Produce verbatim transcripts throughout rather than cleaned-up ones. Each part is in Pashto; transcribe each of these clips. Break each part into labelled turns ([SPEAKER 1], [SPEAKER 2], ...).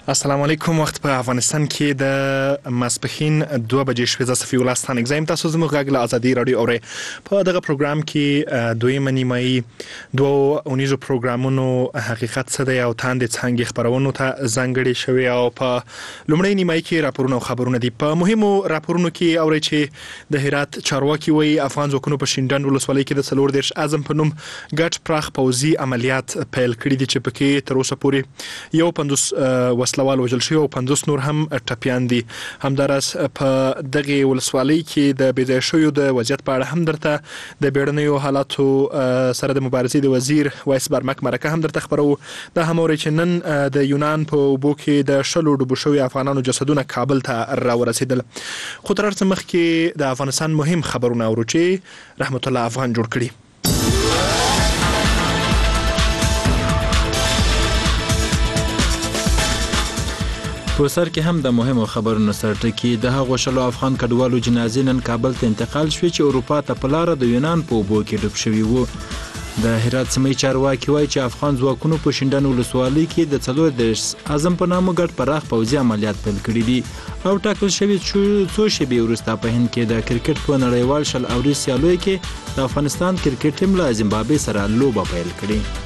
[SPEAKER 1] السلام علیکم. وخت په افغانستان کې د ماسپښین دوه بجې شوې. زه صفي الله ستان اگزایم تاسو زموږ غږ له ازادي رادیو اورئ. په دغه پروګرام کې دویمه نیمایي دوه اونیزو پروګرامونو حقیقت څه دی او تاندې څانګې خپرونو ته ځانګړې شوې او په لومړۍ نیمایي کې راپورونه او خبرونه دي. په مهمو راپورونو کې اورئ چې د هرات چارواکي وایي افغان ځواکونو په شینډنډ ولسوالۍ کې د څلور دېرش اعظم په نوم ګډ پراخ پوځي عملیات پیل کړي دي چې پکې تر اوسه پورې یو پنځوس وسلوال وژل شوي او پنځوس نور هم ټپیان دي. همداراز په دغه ولسوالۍ کې د بې ځایه شویو د وضعیت په اړه هم درته د بیړنیو حالاتو سره د مبارزې د وزیر وایس برمک مرکه هم درته خبرو. دا هم اورئ چې نن د یونان په اوبو کې د شلو ډوبو شوي افغانانو جسدونه کابل ته راورسېدل. خو تر هر څه مخکې د افغانستان مهم خبرونه اورو چې رحمت الله افغان جوړ کړي.
[SPEAKER 2] په سر کې هم د مهمو خبرونو سره ټکی د هغو شلو افغان کډوالو جنازې نن کابل ته انتقال شوې چې اروپا ته په لاره د یونان په اوبو کې ډوب شوي وو. د هرات سیمې چارواکي وایي چې افغان ځواکونو په شینډنډ ولسوالۍ کې د څلور دېرش اعظم په نامه ګډ پراخ پوځي عملیات پیل کړي دي او ټاکل شوي څو شېبې وروسته په هند کې د کرکټ په نړیوال شل اوريز سیالیو کې د افغانستان کرکټ ټیم له زیمبابوې سره لوبه پیل کړې.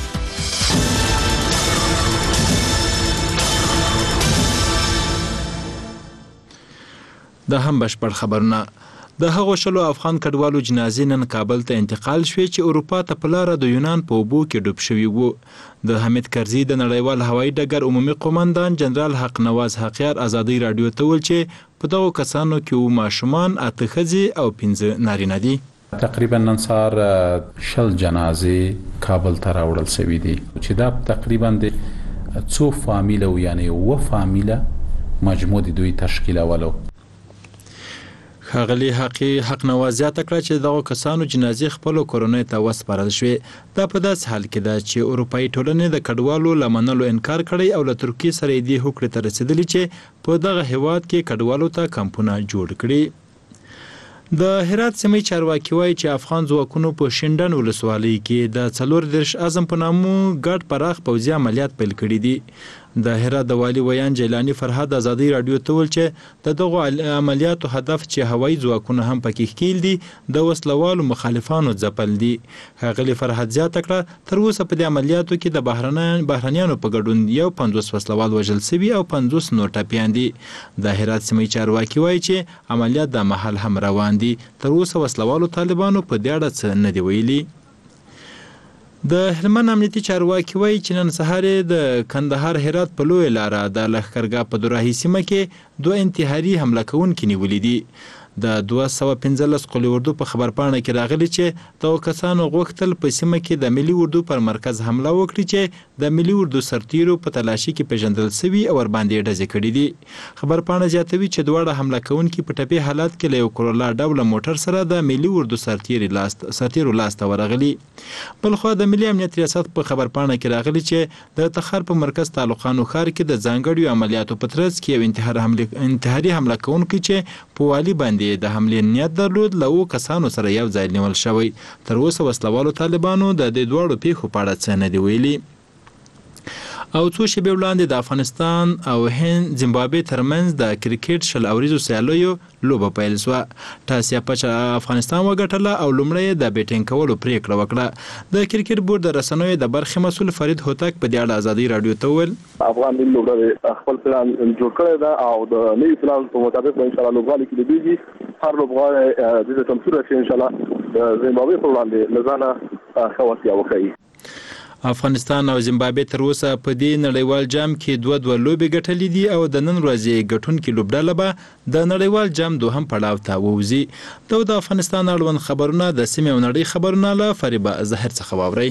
[SPEAKER 2] د هم بشپړ خبرونه. د هغو شلو افغان کډوالو جنازې نن کابل ته انتقال شوې چې اروپا ته په لاره د یونان په اوبو کې ډوب شوي وو. د حمید کرزي د نړیوال هوایي ډګر عمومي قومندان جنرال حق نواز حقیار ازادي رادیو ته وویل چې په دغو کسانو کې اووه ماشومان، اته ښځې او پنځه نارینه دي.
[SPEAKER 3] تقریبا نن سهار شل جنازې کابل ته راوړل شوي دي چې دا تقریبا د څو فامیله یعنی اووه فامیله مجموع د دوی تشکیلولو.
[SPEAKER 2] ښاغلي حق نواز زیاته کړه چې دغو کسانو جنازې خپلو کورنیو ته وسپارل شوې. دا په داسې حال کې ده چې اروپایي ټولنې د کډوالو له منلو انکار کړی او له ترکیې سره یې دې هوکړې ته رسېدلي چې په دغه هیواد کې کډوالو ته کمپونه جوړ کړي. د هرات سیمې چارواکي وایي چې افغان ځواکونو په شینډنډ ولسوالۍ کې د څلور دېرش اعظم په نامه ګډ پراخ پوځي عملیات پیل کړي دي. د هرات د والي ویان جیلانی فرهاد ازادي رادیو ته ویل چې د دغو عملیاتو هدف چې هوایي ځواکونه هم پکې ښکیل دي د وسلوالو مخالفانو ځپل دي. ښاغلي فرهاد زیاته کړه تر اوسه په دې عملیاتو کې د بهرنیانو په ګډون یو پنځوس وسلوال وژل سوي او پنځوس نور ټپیان دي. د هرات سیمې چارواکي وایي چې عملیات د محل هم روان دي. تر اوسه وسلوالو طالبانو په دې اړه څه نه دي ویلي. د هلمند امنیتي چارواکي وایي چې نن سهار د کندهار هرات په لویه لاره د لښکرګاه په دوراهي سیمه کې دوه انتحاري حمله کوونکي نیولي دي. د دوه سوه پنځلس قلي اردو په خبرپاڼه کې راغلي چې دغو کسانو غوښتل په سیمه کې د ملي اردو پر مرکز حمله وکړي چې د ملي اردو سرتیرو په تلاشي کې پیژندل سوي او ورباندې ډزې کړي دي. خبرپاڼه زیاتوي چې دواړه حمله کوونکي په ټپي حالت کې له یو کرولا ډوله موټر سره د ملي اردو سرتیرو لاسته ورغلي. بلخوا د ملي امنیت ریاست په خبرپاڼه کې راغلي چې د تخار په مرکز تعلقانو ښار کې د ځانګړیو عملیاتو په ترڅ کې یو انتحاري حمله کوونکی چې په والي باندې د حملې نیت درلود له اوو کسانو سره یو ځای نیول شوی. تر اوسه وسلوالو طالبانو د دې دواړو پیښو په اړه څه نه دي ویلي. او څو شېبې وړاندې د افغانستان او هند زیمبابوې ترمنځ د کرکټ شل اوریزو سیالیو لوبه پیل شوه. ټاس یې په افغانستان وګټله او لومړی د بیټینګ کولو پریکړه وکړه. د کرکټ بورډ د رسنیو د برخې مسؤل فرید هوتک په دې اړه ازادي رادیو ته وویل
[SPEAKER 4] افغان ټیم لوبډلې خپل پلان جوړ کړی ده او د نوي پلان په مطابق ان شاء الله لوبغالي کې لوبېږي. هر لوبغاړی د دې تمثیل کوي ان شاء الله د زیمبابوې په وړاندې لزانه خواستیا وکړي.
[SPEAKER 2] افغانستان او زیمبابوې تر اوسه په دې نړیوال جام کې دوه دوه لوبې ګټلې دي او د نن ورځې ګټونکي لوبډله به د نړیوال جام دوهم پړاو ته ووځي. دا د افغانستان اړوند خبرونه د سیمې او نړۍ خبرونه له فریبه زهر څخه واورئ.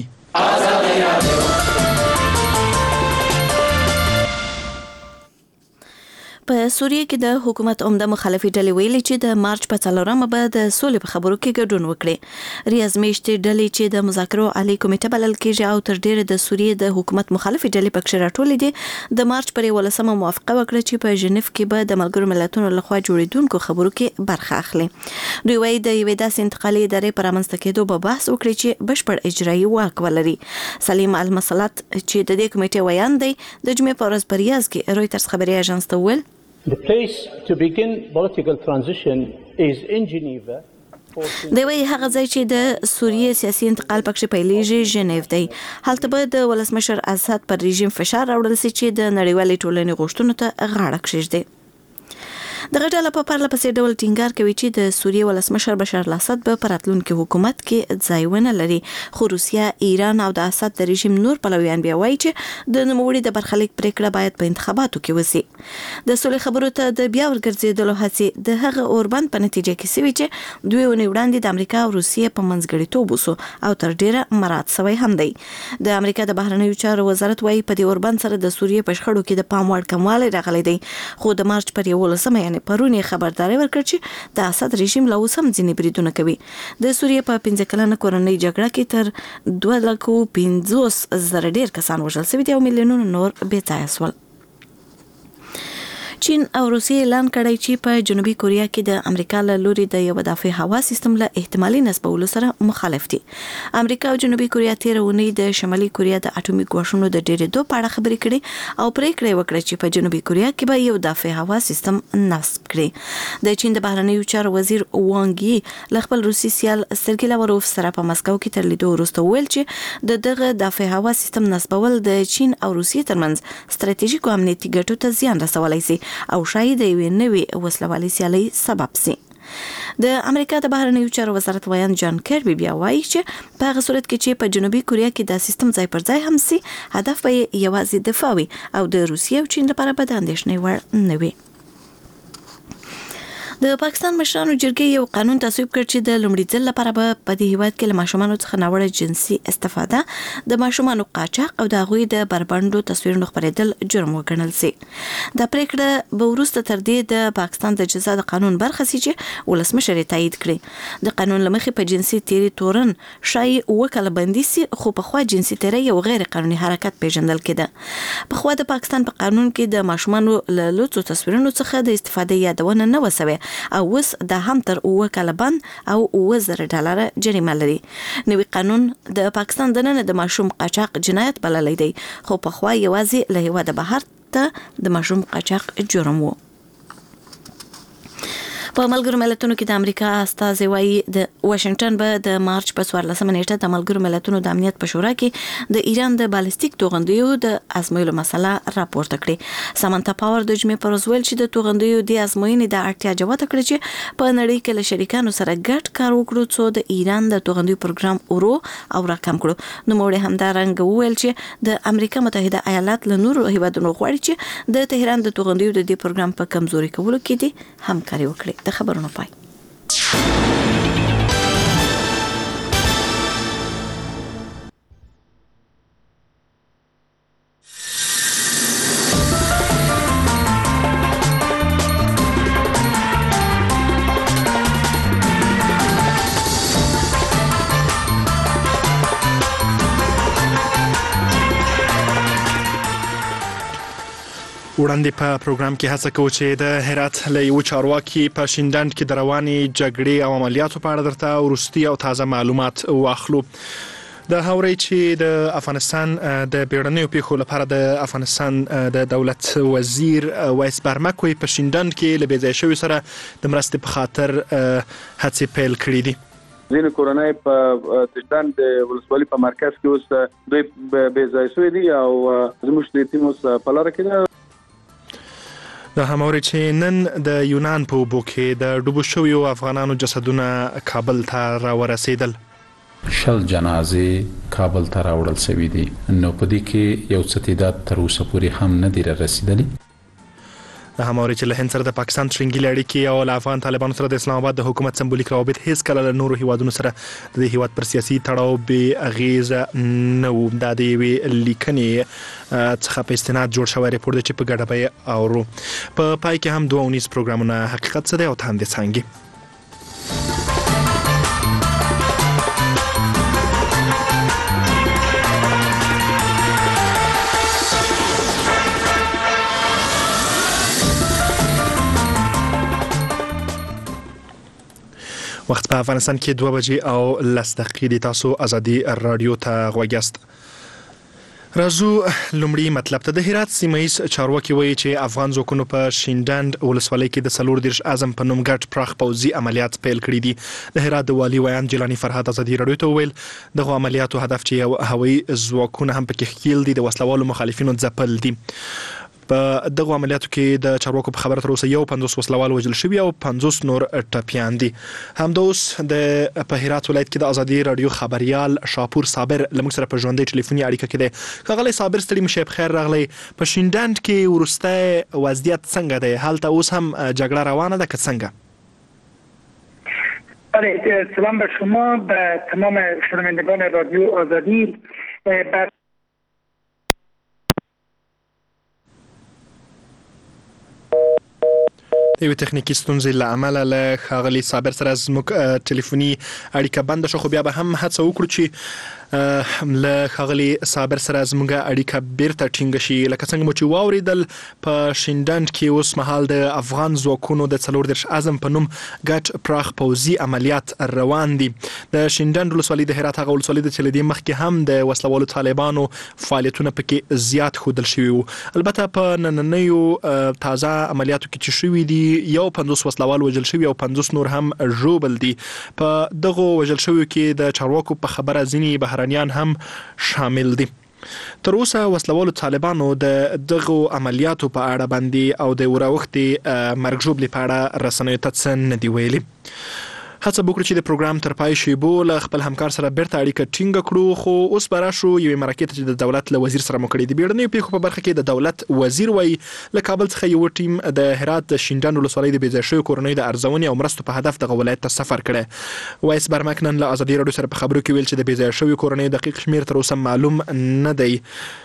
[SPEAKER 5] په سوریه کې د حکومت عمده مخالفي ډلې ویلي چې د مارچ په څلورمه به د سولې په خبرو کې ګډون وکړي. ریاض میشتي ډلې چې د مذاکرو عالی کمیټه بلل کېږي او تر ډیره د سوریه د حکومت مخالفي ډلې پکې راټولې دي د مارچ پر یولسمه موافقه وکړه چې په ژنیف کې به د ملګرو ملتونو لخوا جوړیدونکو خبرو کې برخه اخلي. دوی وايي د یوې داسې انتقالي ادارې پر رامنځته کېدو به بحث وکړي چې بشپړ اجرایي واک ولري. سلیم المصلات چې د دې کمیټې ویان دی د جمعې په ورځ په ریاض کې رویترز خبري اژانس ته وویل
[SPEAKER 6] The place to begin political transition is in Geneva.
[SPEAKER 5] دی وایي هغه ځای چې د سوریې سیاسي انتقال پکې پیلېږي ژنیف دی. هلته به د ولسمشر اسد پر رژیم فشار راوړل شي چې د نړیوالې ټولنې غوښتنو ته غاړه کېږدي. دغه ډله په پرله پسې ډول ټینګار کوي چې د سوریې ولسمشر بشار الاسد به په راتلونکي حکومت کې ځای ونه لري، خو روسیه، ایران او د اسد د رژیم نور پلویان بیا وایي چې د نوموړي د برخلیک پریکړه باید په انتخاباتو کې وشي. د سولې خبرو ته د بیا ورګرځېدلو هڅې د هغه اوربند په نتیجه کې شوي چې دوی ونې وړاندې د امریکا او روسیې په منځګړیتوب وشو او تر ډیره مراعات شوی هم دی. د امریکا د بهرنیو چارو وزارت وایي په دې اوربند سره د سوریې په شخړو کې د پام وړ کموالی راغلی دی، خو د مارچ پر یولسمه یعنې پرون خبرداري ورکړ چې د اسد رژیم لا اوس هم ځینې بریدونه کوي. د سوریې په پنځه کلنه کورنۍ جګړه کې تر دوه لکه پنځوس زره ډیر کسان وژل شوي دي او میلیونونه نور بې ځایه شول. چین او روسیې اعلان کړی چې په جنوبي کوریا کې د امریکا له لوري د یو دافع هوا سیستم له احتمالي نصبولو سره مخالف دي. امریکا او جنوبي کوریا تیر اونۍ د شمالي کوریا د اټومي ګواښونو د ډېرېدو په اړه خبرې کړې او پریکړه وکړه چې په جنوبي کوریا کې به یو دافع هوا سیستم نصب کړي. د چین د بهرنیو چارو وزیر وانګ یي له خپل روسي سیال سرګي لاوروف سره په مسکو کې تر لیدو وروسته ویل چې د دغه دافع هوا سیستم نصبول د چین او روسیې ترمنځ ستراتیژیکو امنیتي ګټو ته زیان رسولی شي او شاید یوې نوې وسلوالې سیالۍ سبب شي. د امریکا د بهرنیو چارو وزارت ویان جان کربي بیا وایي چې په هغه صورت کې چې په جنوبي کوریا کې دا سیستم ځای پر ځای هم شي، هدف به یوازې دفاع وي او د روسیې او چین لپاره به د اندېښنې وړ نه وي. د پاکستان مشرانو جرګې یو قانون تصویب کړ چې د لومړي ځل لپاره به په دې هیواد کې له ماشومانو څخه ناوړه جنسي استفاده، د ماشومانو قاچاق او د هغوی د بربنډو تصویرونو خپرېدل جرم وګڼل شي. دا پریکړه به وروسته تر دې د پاکستان د جزا د قانون برخه شي چې ولسمشر یې تایید کړي. د قانون له مخې په جنسي تیري تورن شایي اوه کاله بندي شي، خو پخوا جنسي تیری یو غیر قانوني حرکت پیژندل کېده. پخوا د پاکستان په قانون کې د ماشومانو له لوڅو تصویرونو څخه د استفادې یادونه نه وه شوې او اوس د هم تر اوه کاله بند او اوه زره ډالره جریمه لري. نوی قانون د پاکستان دننه د ماشوم قاچاق جنایت بللی دی، خو پخوا یوازې له هېواده بهر ته د ماشوم قاچاق جرم و. په ملګرو ملتونو کې د امریکا استازي وایي د واشنگټن به د مارچ په څوارلسمه نیټه د ملګرو ملتونو د امنیت په شورا کې د ایران د بالستیک توغندیو د ازمویلو مسله راپورته کړي. سامانتا پاور د جمعې پر ورځ ویل چې د توغندیو د ازموینې د اړتیا جوته کړې چې په نړۍ کې له شریکانو سره ګډ کار وکړو څو د ایران د توغندیو پروګرام ورو او راکم کړو. نوموړي همدارنګه وویل چې د امریکا متحده ایالات له نورو هیوادونو غواړي چې د تهران د توغندیو د دې پروګرام په کمزوري کولو کې دي همکاري وکړي. د خبرونو پای.
[SPEAKER 1] وړاندې په پروګرام کې هڅه کوو چې د هرات له یو چارواکي په شینډنډ کې د روانې جګړې او عملیاتو په اړه درته وروستي او تازه معلومات واخلو. د هوري چې د افغانستان د بیړنیو پیښو لپاره د افغانستان د دولت وزیر وایس برمکوي په شینډنډ کې له بې ځای شوي سره د مرستې په خاطر هڅې پیل کړې دي.
[SPEAKER 7] ځینې کورنۍ په شینډنډ د ولسوالۍ په مرکز کې اوس دوی بې ځای شوي دي او زموږ د ټیم اوس په لاره کې ده.
[SPEAKER 1] د هموري چې نن د یونان په اوبو کې د ډوبو شویو افغانانو جسدونه کابل ته راورسېدل.
[SPEAKER 3] شل جنازې کابل ته راوړل شوي دي، نو په دې کې یو څه تعداد تر اوسه پورې هم نه دی رسیدلی.
[SPEAKER 1] د هماوري چې له هند سره د پاکستان ترنګیل اړیکې او له افغان طالبانو سره د اسلام آباد د حکومت سمبولیک روابط هیڅ کله له نورو هیوادونو سره د دې هیواد پر سیاسي تړاو بې اغیزه نه و. دا د یوې لیکنې څخه په استناد جوړ شوی ریپورت دی چې په ګډه به اورو. په پای کې هم دوه اونیز پروګرامونه حقیقت څه دی او ته هم دې څانګې. وخت په افغانستان کې دوه بجې او لس دقیقې دي. تاسو ازادي رادیو ته غوږ یاست. راځو لومړی مطلب ته. د هرات سیمه ییز چارواکي وایي چې افغان ځواکونو په شینډنډ ولسوالۍ کې د څلور دېرش اعظم په نوم ګډ پراخ پوځي عملیات پیل کړي دي. د هرات د والي ویان جیلاني فرهاد ازادي رادیو ته وویل دغه عملیاتو هدف چې هوایي ځواکونه هم پکې ښکیل دي د وسلوالو مخالفینو ځپل دي. په دغه عملیاتو کې د چارواکو په خبره تر اوسه یو پنځوس وسلوال وژل شوي او پنځوس نور ټپیان دي. همداوس د په هرات ولایت کې د ازادي رادیو خبريال شاپور صابر لمږ سره په ژوندۍ ټلیفوني اړیکه کې دی. ښاغلی صابر ستړي مشه بخیر راغلی. په شینډنډ کې وروستی وضعیت څنګه دی؟ هلته اوس هم جګړه روانه ده که څنګه؟
[SPEAKER 8] بله، سلام به شما، به تمام شنوندگان رادیو آزادی. بر
[SPEAKER 1] د یوې تخنیکي ستونزې له امله له ښاغلي صابر سره زموږ ټلیفوني اړیکه بنده شوه، خو بیا به هم هڅه وکړو چې له ښاغلي صابر سره زموږ اړیکه بیرته ټینګه شي. لکه څنګه مو چې واورېدل په شینډنډ کې اوس مهال د افغان ځواکونو د څلور دېرش اعظم په نوم ګډ پراخ پوځي عملیات روان دي. د شینډنډ ولسوالۍ د هرات هغه ولسوالۍ ده چې له دې مخکې هم د وسلوالو طالبانو فعالیتونه پکې زیات ښودل شوي وو. البته په نننیو تازه عملیاتو کې چې شوي دي یو پنځوس وسلوال وژل شوي او پنځوس نور هم ژوبل دي. په دغو وژل شویو کې د چارواکو په خبره ځینې بهرنیان هم شامل دي. تر اوسه وسلوالو طالبانو د دغو عملیاتو په اړه باندې او د وراوښتې مرګ ژوبلې په اړه رسنیو ته څه نه دي ویلي. هڅه وکړو چې د پروګرام تر پای شیبو له خپل همکار سره بیرته اړیکه ټینګه کړو، خو اوس به راشو یوې مرکې ته چې د دولت له وزیر سره مو کړې. د بیړنیو پیښو په برخه کې د دولت وزیر وایي له کابل څخه یو ټیم د هرات د شینډنډ ولسوالۍ د بېځایه شویو کورنیو د ارزونې او مرستو په هدف دغه ولایت ته سفر کړی. وایس برمک نن له ازادي رادیو سره په خبرو کې ویل چې د بېځایه شویو کورنیو دقیق شمېر تر اوسه معلوم نه دی.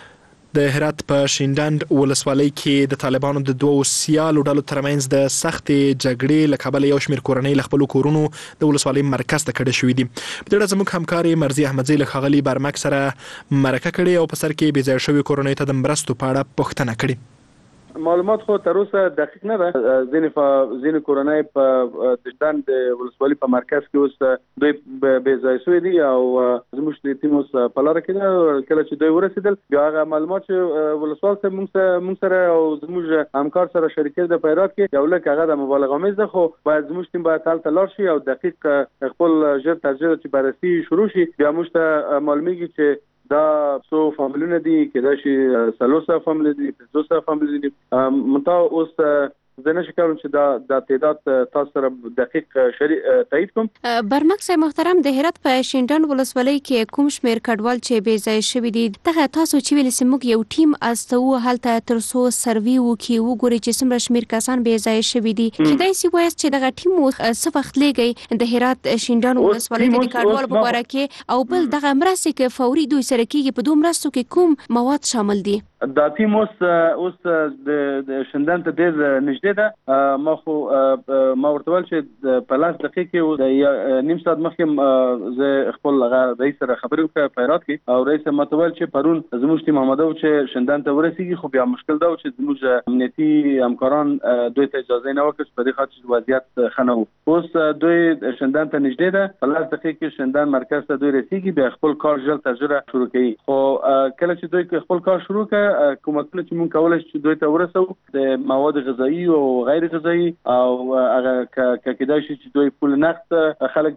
[SPEAKER 1] د هرات په شینډنډ ولسوالۍ کې د طالبانو د دوو سیالو ډلو ترمنځ د سختې جګړې له کبله یو شمېر کورنۍ له خپلو کورونو د ولسوالۍ مرکز ته کډه شوي دي. په دې اړه زموږ همکارې مرضي احمدزۍ له ښاغلي برمک سره مرکه کړې او په سر کې بېځایه شویو کورنیو ته د مرستو په اړه پوښتنه کړې.
[SPEAKER 7] معلومات خو تر اوسه دقیق نه ده. ځینې ځینې کورنۍ په شینډنډ د ولسوالۍ په مرکز کې اوس دوی بېځایه شوي دي او زموږ د ټیم اوس په لاره کې ده. کله چې دوی ورسېدل بیا هغه معلومات چې ولسوال صاحب موږ سره او زموږ همکار سره شریکې د په هرات کې یو لږ هغه د مبالغه آمیز ده، خو باید زموږ ټیم باید هلته لاړ شي او دقیق خپل ژر تر ژره چې بررسي شروع شي. بیا موږ ته معلومیږي چې دا څو فامیلونه دي، کېدای شي څلور سوه فامیل دي، پنځوس سوه فامیل دي. منتها اوس زه نشم کولی چې دا د تعداد تاسو سره دقیق تایید کوم.
[SPEAKER 9] برمک صاحب محترم، د هرات په شینډنډ ولسوالۍ کې کوم شمېر کډوال چې بېځایه شوي دي، دغه تاسو چې ویل چې موږ یو ټیم استوو هلته تر څو سروي وکړي وګوري چې څومره شمېر کسان بېځایه شوي دي. کېدای شي وایاست چې دغه ټیم څه وخت لېږئ د هرات شینډنډ ولسوالۍ د کډوالو په باره کې، او بل دغه مرستې که فوري دوی سره کېږي په دوه مرستو کې کوم مواد شامل دي؟
[SPEAKER 7] دا ټیم اوس اوس د شینډنډ ته ډېر نږدې ده. ما خو ما ورته ویل چې په لاس دقیقې کې نیم ساعت مخکې زه خپل رئیس سره خبرې وکړې په هرات کې او رئیس ما ته ویل چې پرون زموږ ټیم آماده و چې شینډنډ ته ورسېږي، خو بیا مشکل دا و چې زموږ امنیتي همکاران دوی ته اجازه نه ورکړه په دې خاطر چې وضعیت ښه نه و. اوس دوی شینډنډ ته نږدې ده، په لاس دقیقې کې شینډنډ مرکز ته دوی رسېږي، بیا خپل کار ژر تر ژره شروع کوي. خو کله چې دوی خپل کار شروع کړ کومکونه چې موږ کولی شو دوی ته ورسوو د مواد غذایي او غیر غذایي او هغه کېدای شي چې دوی پول نقد خلک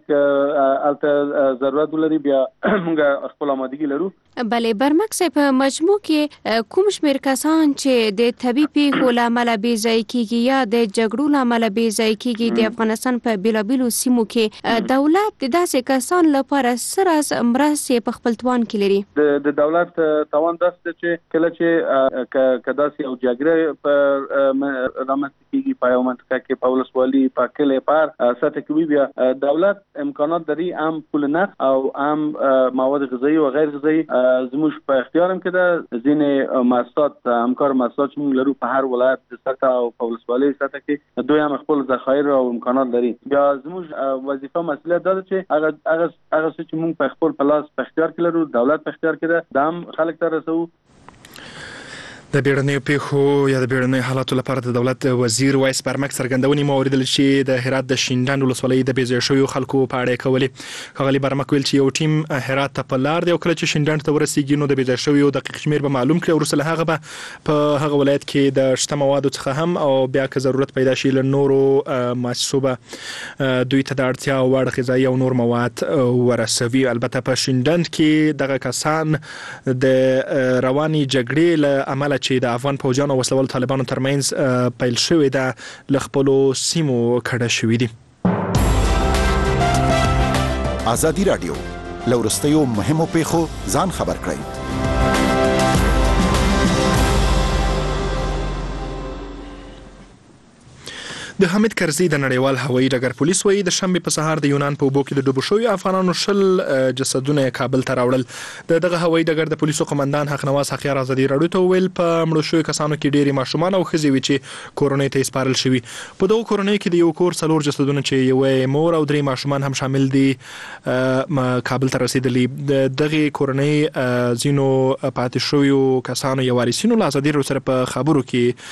[SPEAKER 7] هلته ضرورت ولري، بیا موږ خپل آمادګي لرو.
[SPEAKER 9] بلې برمک صاحب، په مجموع کې کوم شمېر کسان چې د طبیعي پیښو له امله بېځایه کېږي یا د جګړو له امله بېځایه کېږي د افغانستان په بېلابېلو سیمو کې، دولت د داسې کسانو لپاره څه راز مرستې په خپل توان کې لري؟
[SPEAKER 7] د دولت توان داسې چې کله چې کداسي او جګړه په رامنځته کیږي په یو منطقه کې په ولسوالي په کلی پار سطح کې بیا دولت امکانات لري عام پول نقد او عام مواد غذایی او غیر غذایی زموږ په اختیار هم کې ده. ځینې مؤسسات همکار مؤسسات چې موږ لرو په هر ولایت د سطح او په ولسوالۍ سطح کې دوی هم خپل ذخایر او امکانات لري. بیا زموږ وظیفه مسئولیت ده چې هغه هغه هغه چې موږ په خپل پلاس په اختیار کې لرو دولت په اختیار کې ده دا هم خلک ته رسو.
[SPEAKER 1] د بیړنیو پیښو یا د بیړنیو حالاتو لپاره د دولت وزیر وایس برمک څرګندونې مو اوریدل چې د هرات د شینډنډ ولسوالۍ د بې ځایه شویو خلکو په اړه کولې. ښاغلي برمک ویل چې یو ټیم هرات ته په لار دی او کله چې شینډنډ ته ورسیږي نو د بې ځایه شویو دقیق شمیر به معلوم کړي او وروسته له هغه به په هغه ولایت کې د شته موادو څخه هم او بیا که ضرورت پیدا شي له نورو مؤسسو به دوی ته د اړتیا وړ غذایي او نور مواد ورسوي. البته په شینډنډ کې دغه کسان د رواني جګړې له امله چې د افغان پوځیانو او وسلوال طالبانو ترمنځ پیل شوې ده له خپلو سیمو کډه شوي دي.
[SPEAKER 10] ازادي راډیو له وروستیو مهمو پیښو ځان خبر کړئ.
[SPEAKER 1] د حمید کرزي د نړیوال هوایي ډګر پولیس وایي د شنبه په سهار د یونان په اوبو کې د ډوبو شویو افغانانو شل جسدونه کابل ته راوړل. د دغه هوایي ډګر د پولیسو قومندان حق نواز حقیار ازادي راډیو ته ویل په مړو شویو کسانو کې ډېری ماشومان او ښځې وي چې کورونې ته سپارل شوي. په دغه کورونې کې د یو کور څلور جسدونه چې یو مور او درې ماشومان هم شامل دي کابل ته رسیدلي. د دغه کورونې ځینو پاتې شویو کسانو یو وارثینو له ازادي راډیو سره په خبرو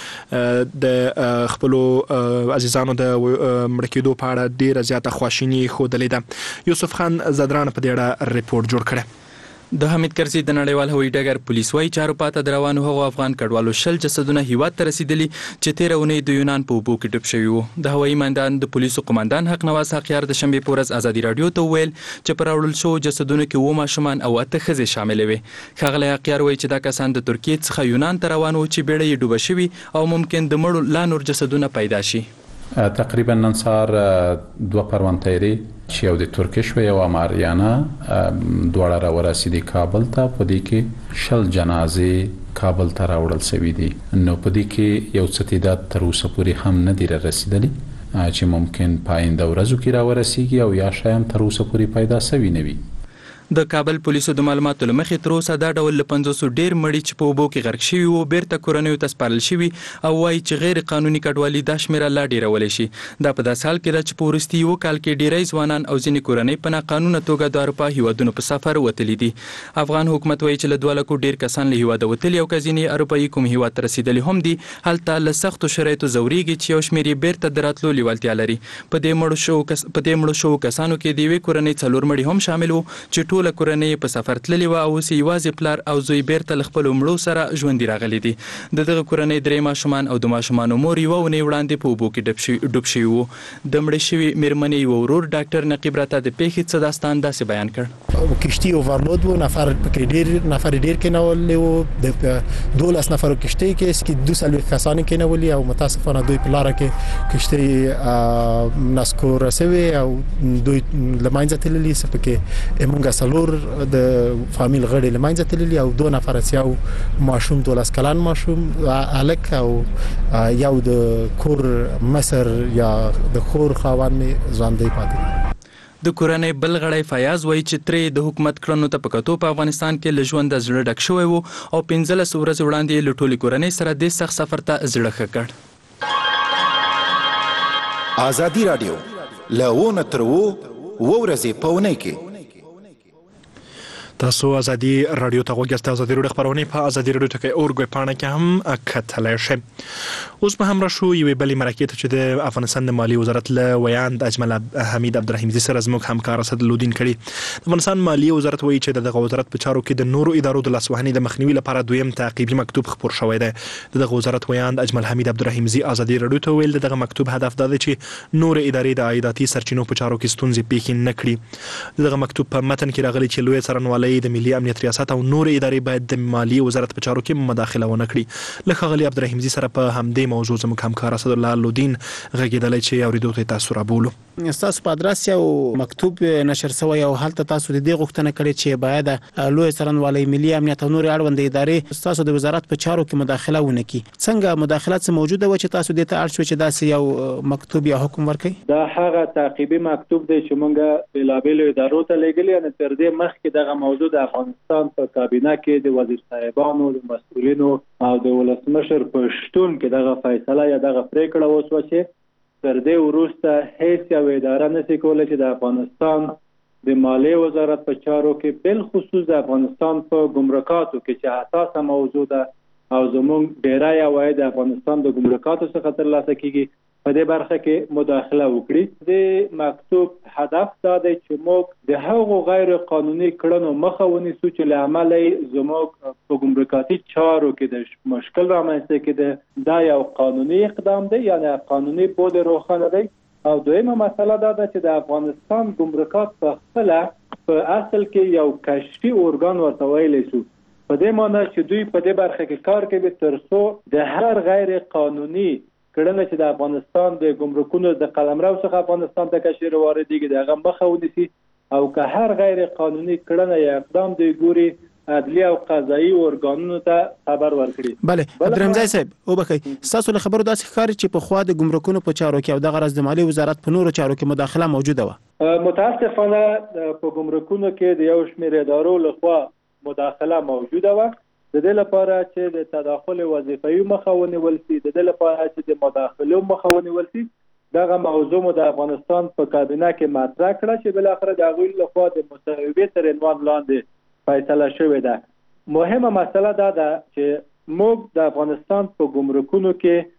[SPEAKER 1] کې د خپلو عزیزانو د مړ کېدو په اړه ډیره زیاته خواشیني ښودلې ده. یوسف خان زدران په دې اړه ریپورت جوړ کړی.
[SPEAKER 11] د حمید کرزي د نړیوال هوایي ډګر پولیس وايي چارو پاته د روانو هغو افغان کډوالو شل جسدونه هیواد ته رسیدلي چې تېره اونۍ د یونان په اوبو کې ډوب شوي وو. د هوایي میدان د پولیسو قومندان حق نواز حقیار د شنبې په ورځ ازادي راډیو ته وویل چې په راوړل شوو جسدونو کې اووه ماشومان او اته ښځې شاملې وې. ښاغلی حقیار وایي چې دا کسان د ترکیې څخه یونان ته روان وو چې بیړۍ یې ډوبه شوي او ممکن د مړو لا نور جسدونه پیدا شي.
[SPEAKER 3] تقریبا نن سهار دوه پروانتيري چې یو د ترکیش و یو اماریانا دواړه را ورسېدي کابل ته. په دې کې شل جنازې کابل ته راوړل شوي دي. نو په دې کې یو څه تعداد تر اوسه پورې هم نه دي رسیدلي چې ممکن په آینده ورځو کې را ورسیږي او یا شاید تر اوسه پورې پیدا شوي نه وي.
[SPEAKER 11] د کابل پولیسو د معلوماتو لمخې تر اوسه دا ډول له پنځوسو ډیر مړي چې په اوبو کې غرق شوي وو بیرته کورنیو ته سپارل شوي او وایي چې غیر قانوني کډوالي دا شمیره لا ډیرولی شي. دا په داسې حال کې ده چې په وروستي یو کال کې ډیری ځوانان او ځینې کورنۍ په ناقانونه توګه د اروپا هیوادونو په سفر وتلي دي. افغان حکومت وایي چې له دوه لکو ډیر کسان له هیواده وتلي او که ځینې اروپایي کوم هیواد ته رسیدلي هم دي هلته له سختو شرایطو ځورېږي چې یو شمېر یې بیرته د راتلو لیوالتیا لري. په دې مړو شوو کس... په دې مړو شوو کسانو کې د یوې کورنۍ څلور مړي هم شامل وو چې ټوله کورنۍ په سفر تللی و او اوس یوازې پلار او زوی بیرته له خپلو مړو سره ژوندي راغلي دي. د دغه کورنۍ درې ماشومان او د ماشومانو مور یوه اونۍ وړاندې په اوبو کې ډوب شوي وو. د مړې شوي مېرمنې یوه ورور ډاکټر نقیب راته د پیښې څه داستان داسې بیان کړ.
[SPEAKER 12] کشتي اوورلود وو، نفر پکې ډېر نفر ډېر کېنولي وو. د دولس نفرو کشتۍ کې دوه څلوېښت کسان یې کېنولي او متاسفانه دوی په لاره کې کشتۍ نسکوره شوې او دوی له منځه تللي. څه پکې موږ څلور د فامیل غړي له منځه تللي او دوه نفر یو ماشوم دولس کلن ماشوم الک او یو د کور مصر یا د خور خاوند ژوندۍ پاتې.
[SPEAKER 11] د کورنۍ بل غړی فیاض وایي چې ترې د حکومت کړنو ته په کتو په افغانستان کې له ژونده زړه ډک شوی وو او پنځلس ورځې وړاندې له ټولې کورنۍ سره دې سخت سفر ته زړه ښه کړ.
[SPEAKER 10] ازادي راډیو له ونه تر اوو اووه ورځې په اونۍ کې.
[SPEAKER 1] تاسو ازادي راډیو ته غوږ یاست. ازادي راډیو خبرونه په ازادي راډیو ته کې اورګوي پاڼه کې هم کتلای شئ. اوس به هم راشو یوې بلې مرکې ته چې د افغانستان د مالیې وزارت له ویاند اجمل حمید عبدالرحیمزي سره زموږ همکار اسدالدین کړي. د افغانستان مالیې وزارت وایي چې دغه وزارت په چارو کې د نورو ادارو د لاسوهنې د مخنیوي لپاره دویم تعقیبي مکتوب خپور شوی دی. دغه وزارت ویاند اجمل حمید عبدالرحیمزي ازادي راډیو ته ویل دغه مکتوب هدف دا دی چې نور ادارې د عایداتي سرچینو په چارو کې ستونزې پیښې نه کړي. دغه مکتوب په متن کې راغلي چې لوی څارنوالۍ ولسوالۍ د ملي امنیت ریاست او نور ادارې باید د مالیې وزارت په چارو کې مداخله ونه کړي. له ښاغلي عبدالرحیمزي سره په همدې موضوع زموږ همکار اسدالله لودین غږېدلی چې اورېدو ته تاسو رابولو.
[SPEAKER 13] تاسو په ادرس یو مکتوب نشر شوی او هلته تاسو د دې غوښتنه کړې چې باید لوی څارنوالۍ ملي امنیت او نور اړوند ادارې تاسو د وزارت په چارو کې مداخله ونه کړي. څنګه مداخلات موجوده و چې تاسو دې ته اړ شوئ چې داسې یو مکتوب یا حکم ورکړئ؟
[SPEAKER 14] دا هغه تعقیبي مکتوب دی چې موږ بېلابېلو ادارو ته لېږلی، یعنې تر دې مخکې دغه موضوع د افغانستان په کابینه کې د وزیر صاحبانو د مسؤلینو او د ولسمشر په شتون کې دغه فیصله یا دغه پرېکړه وشوه چې تر دې وروسته هیڅ یو اداره نشي کولی چې د افغانستان د مالیې وزارت په چارو کې بالخصوص د افغانستان په ګمرکاتو کې چې حساسه موضوع ده او زموږ ډیری عواید د افغانستان د ګمرکاتو څخه ترلاسه کیږي په دې برخه کې مداخله وکړي. د مکتوب هدف دا دی چې موږ د هغو غیر قانوني کړنو مخه ونیسو چې له امله زموږ په ګمرکاتي چارو کې د مشکل رامنځته کېده. دا یو قانوني اقدام دی، یعنی قانوني بود روښانه دی. او دویمه مسله دا ده چې د افغانستان ګمرکات په خپله په اصل کې یو کشفي ارګان ورته ویلی شو، په دې معنی چې دوی په دې برخه کې کار کوي تر څو د هر غیر قانوني کړنه چې د افغانستان د ګمرکونو د قلمرو څخه افغانستان ته کشیر واردېږي د هغه مخه ونیسي، او که هر غیر قانوني کړنه یا اقدام دوی ګوري عدلي او قضایي ارګانونو ته خبر ورکړي.
[SPEAKER 13] بله عبدالرحیمزی صاحب وبخئ، ستاسو له خبرو داسې ښکاري چې پخوا د ګمرکونو په چارو کې او دغه راز د مالیې وزارت په نورو چارو کې مداخله موجوده وه.
[SPEAKER 14] متاسفانه په ګمرکونو کې د یو شمېر ادارو لخوا مداخله موجوده وه، د دې لپاره چې د تداخل وظیفوي مخه ونیول شي، د دې لپاره چې د مداخلو مخه ونیول شي. دغه موضوع مو د افغانستان په کابینه کې مطرح کړه چې بالاخره د هغوی لخوا د مصوبې تر عنوان لاندې فیصله شوې ده. مهمه مسله دا ده چې موږ د افغانستان په ګمرکونو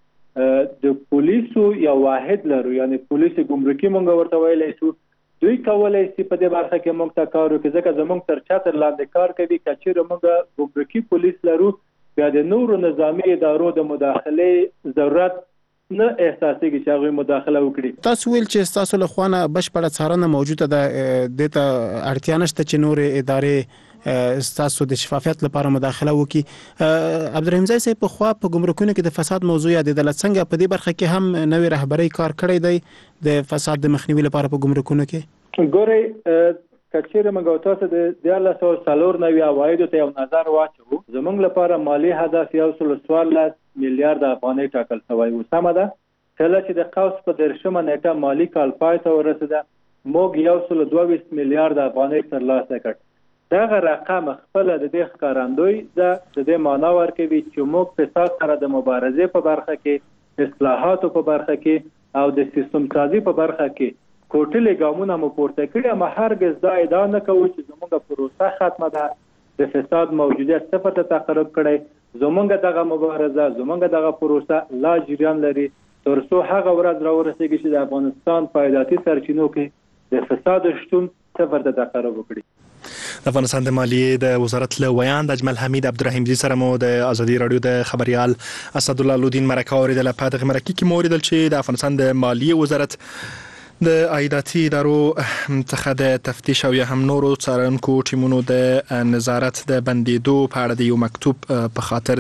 [SPEAKER 14] کې د پولیسو یو واحد لرو، یعنی پولیس ګمرکي موږ ورته ویلی شو. دوی کولی شي په دې برخه کې موږ ته کار وکړي، ځکه زموږ تر چتر لاندې کار کوي. که چېرې موږ ګمرکي پولیس لرو بیا د نورو نظامي ادارو د مداخلې ضرورت نه احساسېږي چې هغوی مداخله وکړي.
[SPEAKER 13] تاسو ویل چې ستاسو له خوا نه بشپړه څارنه موجوده ده، دې ته اړتیا نشته چې نورې ادارې ستاسو د شفافیت لپاره مداخله وکړي. عبدالرحیمزی صاحب پخوا په ګمرکونو کې د فساد موضوع یادېدله، څنګه په دې برخه کې هم نوې رهبرۍ کار کړی دی د فساد د مخنیوي لپاره په ګمرکونو کې؟
[SPEAKER 14] ګورئ، که چېرې موږ او تاسو د دیارلس سوه څلور نوي عوایدو ته یو نظر واچوو، زموږ لپاره مالي هدف یو سل څوارلس میلیارده افغانۍ ټاکل شوی و. سمه ده، کله چې د قوس په دېرشمه نیټه مالي کال پای ته ورسېده موږ یو سل دوه ویشت میلیارده افغانۍ ترلاسه کړ. دغه رقم خپله د دې ښکارندوی ده، د دې معنا ورکوي چې موږ فساد سره د مبارزې په برخه کې، اصلاحاتو په برخه کې او د سیستم سازي په برخه کې کوټلې ګامونه مو پورته کړي، اما هرګز دا ادعا نه کوو چې زموږ پروسه ختمه ده، د فساد موجودیت صفر ته تقرب کړی. زموږ دغه مبارزه، زموږ دغه پروسه لا جریان لري تر څو هغه ورځ راورسېږي چې د افغانستان په عایداتي سرچینو کې د فساد شتون صفر ته تقرب وکړي.
[SPEAKER 1] د افغانستان د مالیې د وزارت له ویاند اجمل حمید عبدالرحیمزي سره مو د ازادي راډیو د خبريال اسدالله لودین مرکه اوریدله. په دغه مرکه کې مو اوریدل چې د افغانستان د مالیې وزارت د عایداتي ادارو څخه د تفتیش او یا هم نورو څارونکو ټیمونو د نظارت د بندیدو په اړه د یو مکتوب په خاطر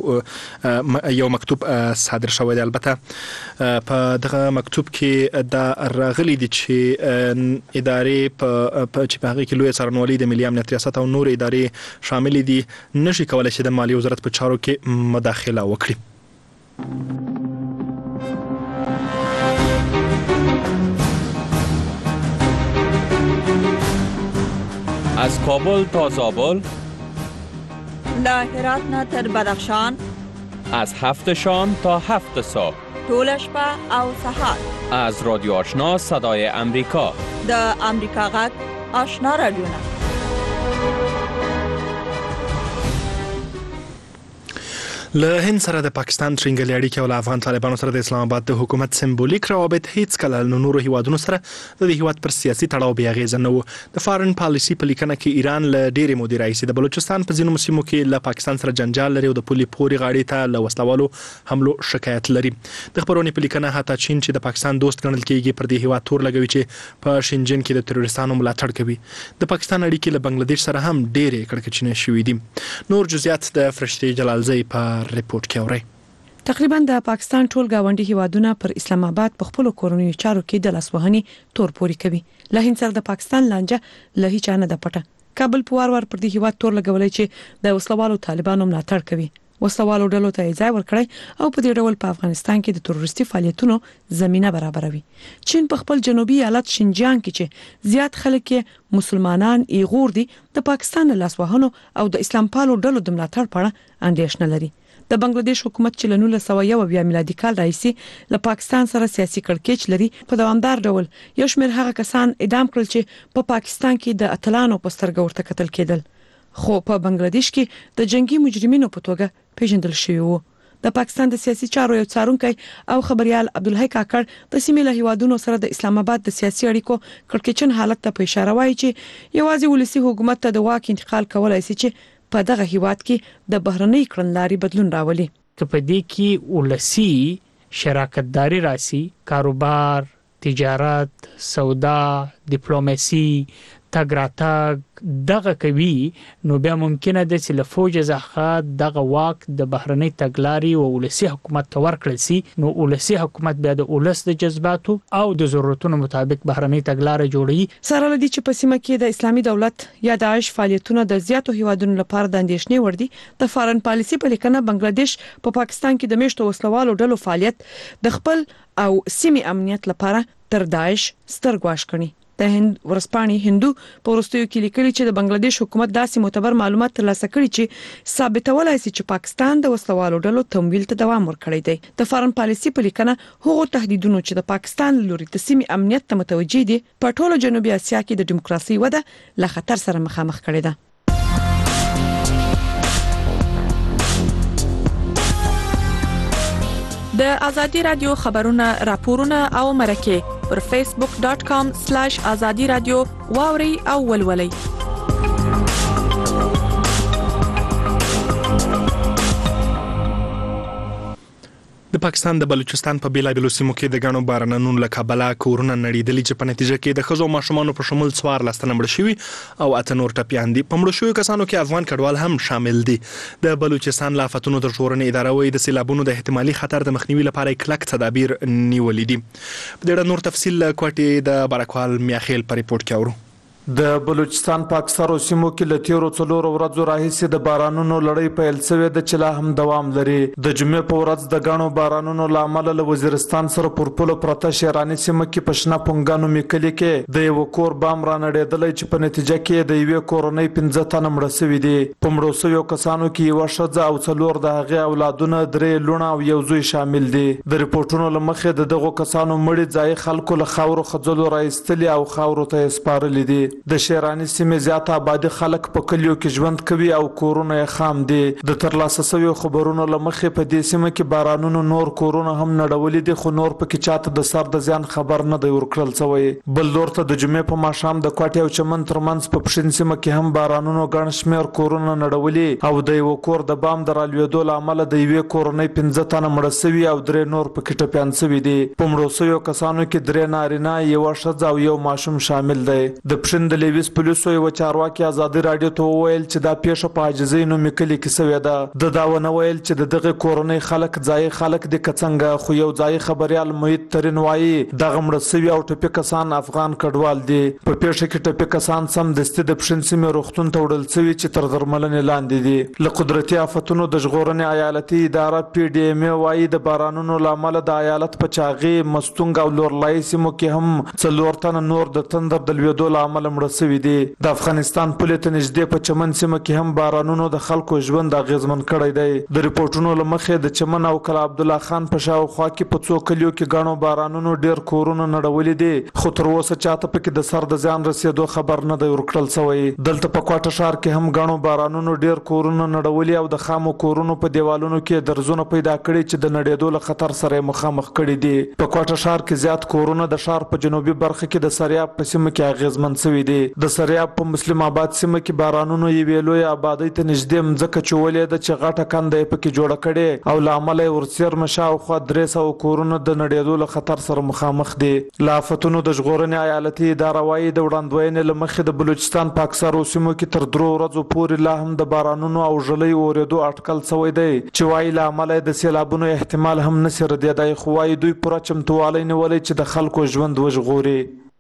[SPEAKER 1] دغه یو مکتوب صادر شوی دی. البته په دغه مکتوب کې دا راغلي دي چې ادارې په چې په هغه کې لوی څارنوالي د ملي امنیت ریاست او نور ادارې شامل دي نشي کولای چې د مالیې وزارت په چارو کې مداخله وکړي.
[SPEAKER 15] از کابل تا زابل،
[SPEAKER 16] له هرات نه تر بدخشان،
[SPEAKER 15] از هفت شام تا هفت صبح،
[SPEAKER 16] طول شپه او سحر،
[SPEAKER 15] از رادیو آشنا صدای امریکا،
[SPEAKER 16] د امریکا غږ آشنا رادیو.
[SPEAKER 1] له هند سره د پاکستان ترنګلي اړیکې او افغان طالبانو سره د اسلام آباد د حکومت سمبولیک روابط هیڅ کله له نورو هیوادونو سره د هیواد پر سیاسي تړاو بیا غیزه نه و. د فارن پالیسي په لیکنه کې ایران له ډېرې مودې راهیسې د بلوچستان په ځینو سیمو کې له پاکستان سره جنجال لري او د پولي پوري غاړې ته له وسلوالو حملو شکایت لري. د خبرونې په لیکنه حتی چین چې د پاکستان دوست ګڼل کېږي پر دې هیواد تور لګوي چې په شینجن کې د تروریستانو ملاتړ کوي. د پاکستان اړیکې له بنگلاديش سره هم ډېرې کړکېچنې شوې دي. نور جزئیات د فرشتي جلالزی په ریپورت کې اورئ.
[SPEAKER 17] تقریبا د پاکستان ټول گاونډي هیوادونه پر اسلام آباد په خپل کورنیو چارو کې د لاسوهنې تور پوري کوي. له هند سره د پاکستان لانجه له هیڅ نه د پټه. کابل په وار وار پر دې هیواد تور لګولای چې د وسلوالو طالبانو ملاتړ کوي. وسلوالو ډلو ته ځای ورکړي او په دې ډول په افغانستان کې د تروریستي فعالیتونو زمينه برابروي. چین په خپل جنوبي ایالت شینجیانګ کې چې زیات خلک مسلمانان ایغور دي د پاکستان لاسوهنو او د اسلام پالو ډلو د ملاتړ په اړه اندېښنه لري. د بنگلاديش حکومت چې له نولس سوه یو بیا میلادي کال راځي له پاکستان سره سیاسي کړکېچ لري. په دوامدار ډول یو شمېر هغه کسان اعدام کړل چې په پاکستان کې د اتلانو په سترګه ورته قتل کېدل، خو په بنگلاديش کې د جنگي مجرمینو په توګه پیژندل شوی وو. د پاکستان د سیاسي چارو یو څارونکی او خبريال عبدالحی کاکړ د سیمې له هیوادونو سره د اسلام آباد د سیاسي اړیکو کړکېچن حالت ته په اشاره وایي چې یوازې ولسی حکومت ته د واک انتقال کولای شي چې په دغه هیواد کې د بهرنۍ کړنلاري بدلون راولي.
[SPEAKER 18] که په دې کې ولسی شراکتداري راسي، کاروبار، تجارت، سودا، ډیپلوماسي، تګ راتګ دغه کوي، نو بیا ممکنه ده چې له فوج څخه دغه واک د بهرنۍ تګلاري او ولسی حکومت ته ورکړل شي. نو ولسی حکومت بیا د ولس د جذباتو او د ضرورتونو مطابق بهرنۍ تګلاري جوړي.
[SPEAKER 17] سره لدی چې په سیمه کې د اسلامي دولت یا داعش فعالیتونه د زیاتو هیوادونو لپاره د اندېښنې وړ دي. د فارن پالیسي په لیکنه بنگلاديش په پا پاکستان کې د میشتو وسلوالو ډلو فعالیت د خپل او سیمې امنیت لپاره تر داعش ستر ګواښ کړي. د هند ورسپانې هندو په ورستیو کې لیکلي چې د بنگلاديش حکومت داسې معتبر معلومات ترلاسه کړي چې ثابتولای شي چې پاکستان د وسلوالو ډلو تمویل ته دوام ورکړی دی. د فارن پالیسي په لیکنه هغو تهدیدونو چې د پاکستان لوري د سیمې امنیت ته متوجي دي په ټولو جنوبي اسیا کې د دیموکراسي وده له خطر سره مخامخ کړي ده.
[SPEAKER 16] د ازادي رادیو خبرونه، راپورونه او مرکه پر فیسبوک ډاټ کام سلیش ازادي رادیو واوري او ولولئ.
[SPEAKER 1] د پاکستان د بلوچستان په بیلابیلو سیمو کې د غنو بارانونو له کبله کورونه نړیدلي چې په نتیجه کې د خزو ماشومانو په شمول څوار لستنه مړ شوي او اته نور ټپیان دي. په مړو شویو کسانو کې افغان کډوال هم شامل دي. د بلوچستان له آفتونو د ژغورنې اداره وايي د سیلابونو د احتمالي خطر د مخنیوي لپاره کلک تدابیر نیولې دي. په دې اړه نور تفصیل کوټې د بارکوال میاخیل په ریپورت کې اورو.
[SPEAKER 19] د بلوچستان په اکثرو سیمو کې له تیرو څلورو ورځو راهیسې د بارانونو لړۍ پیل شوې ده چې لا هم دوام لري. د جمعې په ورځ د غنو بارانونو له امله له وزیرستان سره پر پوله پرته شیراني سیمه کې په شنه پونګانو میکلي کې د یو کور بام را نړېدلی چې په نتیجه کې د یوې کورنۍ پنځه تنه مړه شوي دي. په مړو شویو کسانو کې یوه ښځه او څلور د هغې اولادونه، درې لوڼه او یو زوی شامل دي. د ریپورټونو له مخې د دغو کسانو مړي ځایي خلکو له خاورو خځلو راایستلي او خاورو ته یې سپارلي دي. د شیراني سیمې زیات آبادي خلک په کلیو کې ژوند کوي او کورونه یې خام دي. د ترلاسه شویو خبرونو له مخې په دې سیمه کې بارانونو نور کورونه هم نړولي دي، خو نور پکې چاته د سر د زیان خبر نه دی ورکړل شوی. بل لور ته د جمعې په ماښام د کوټې او چمن ترمنځ په پښین سیمه کې هم بارانونو ګڼ شمېر کورونه نړولي او د یو کور د بام د رالوېدو له امله د یوې کورنۍ پنځه تنه مړه شوي او درې نور پکې ټپیان شوي دي. په مړو شویو کسانو کې درې نارینه، یوه ښځه او یو ماشوم شامل دی. د پښین د لیویس پولیسو یو چارواکي ازادي رادیو ته وویل چې دا پیښه په عاجزۍ نومې کلي کې شوې ده. د دا ونه ویل چې د دغې کورنۍ خلک ځایي خلک دي که څنګه، خو یو ځایي خبریال محیط ترین وایي دغه مړه شوي او ټپي کسان افغان کډوال دي. په پیښه کې ټپي کسان سمدستي د پښین سیمې روغتون ته وړل شوي چې تر درملنې لاندې دي. له قدرتي آفتونو د ژغورنې ایالتي اداره پی ډي ایم ای وایي د بارانونو له امله د ایالت په چاغې، مستونګ او لورلای سیمو کې هم څلور تنه نور د تندر د لوېدو له امله مړه شوي دي. د افغانستان پولې ته نږدې په چمن سیمه کې هم بارانونو د خلکو ژوند اغیزمن کړی دی. د ریپورتونو له مخې د چمن او کلا عبدالله خان په شاوخوا کې په څو کلیو کې ګڼو بارانونو ډیر کورونه نړولي دي، خو تر اوسه چاته پکې د سر د زیان رسیدو خبر نه دی ورکړل شوی. دلته په کوټه ښار کې هم ګڼو بارانونو ډیر کورونه نړولي او د خامو کورونو په دیوالونو کې درزونه پیدا کړي چې د نړېدو له خطر سره مخامخ کړي دي. په کوټه ښار کې زیات کورونه د ښار په جنوبي برخه کې د سریاب په سیمه کې اغیزمن شوي دي. د سریاب په مسلم آباد سیمه کې بارانونو یوې لوی آبادۍ ته نږدې مځکه چولې ده چې غټه کنده یې پکې جوړه کړې او له امله یې ورڅېرمه شاوخوا درې سوه کورونه د نړېدو له خطر سره مخامخ دي. له آفتونو د ژغورنې ایالتي اداره وایي د وړاندوینې له مخې د بلوچستان په اکثرو سیمو کې تر درو ورځو پورې لا هم د بارانونو او ژلۍ اورېدو اټکل شوی دی چې وایي له امله د سیلابونو احتمال هم نشي ردېدی، خو وایي دوی پوره چمتووالی نیولی چې د خلکو ژوند وژغوري.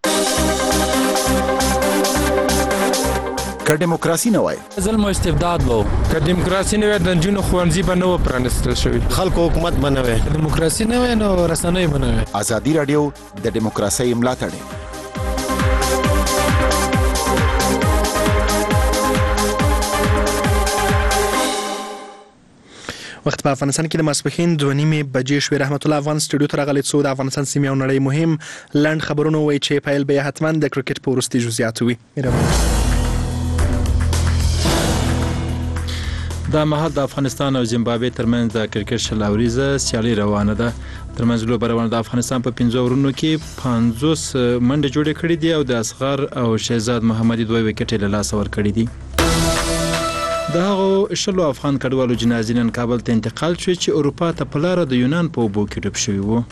[SPEAKER 10] که دیموکراسي نه وای
[SPEAKER 20] ظلم او استبداد وو، که دیموکراسي نه وای د نجونو ښوونځي به نه و پرانیستل شوي،
[SPEAKER 12] خلکو حکومت به نه وای،
[SPEAKER 20] دیموکراسي نه وای نو رسنۍ به نه وای.
[SPEAKER 10] ازادي راډیو د دیموکراسۍ ملاتړ.
[SPEAKER 1] وخت په افغانستان کې د ماسپښین دوه نیمې بجې شوې. رحمت الله افغان سټوډیو ته راغلی څو د افغانستان سیمې او نړۍ مهم لنډ خبرونه وایي چې پیل به حتما د کرکټ په وروستي جزئیاتو وي.
[SPEAKER 2] دا مهال د افغانستان او زیمبابوې ترمنځ د کرکټ شل اوریزه سیالي روانه ده. ترمنځ لوبه روانه د افغانستان په پنځو اورونو کې پنځوس منډې جوړې کړې دي او د اصغر او شهزاد محمدي دوه وکټې له لاسه ورکړي دي. د هغو شلو افغان کډوالو جنازې نن کابل ته انتقال شوې چې اروپا ته په لاره د یونان په اوبو کې ډوب شوي وو.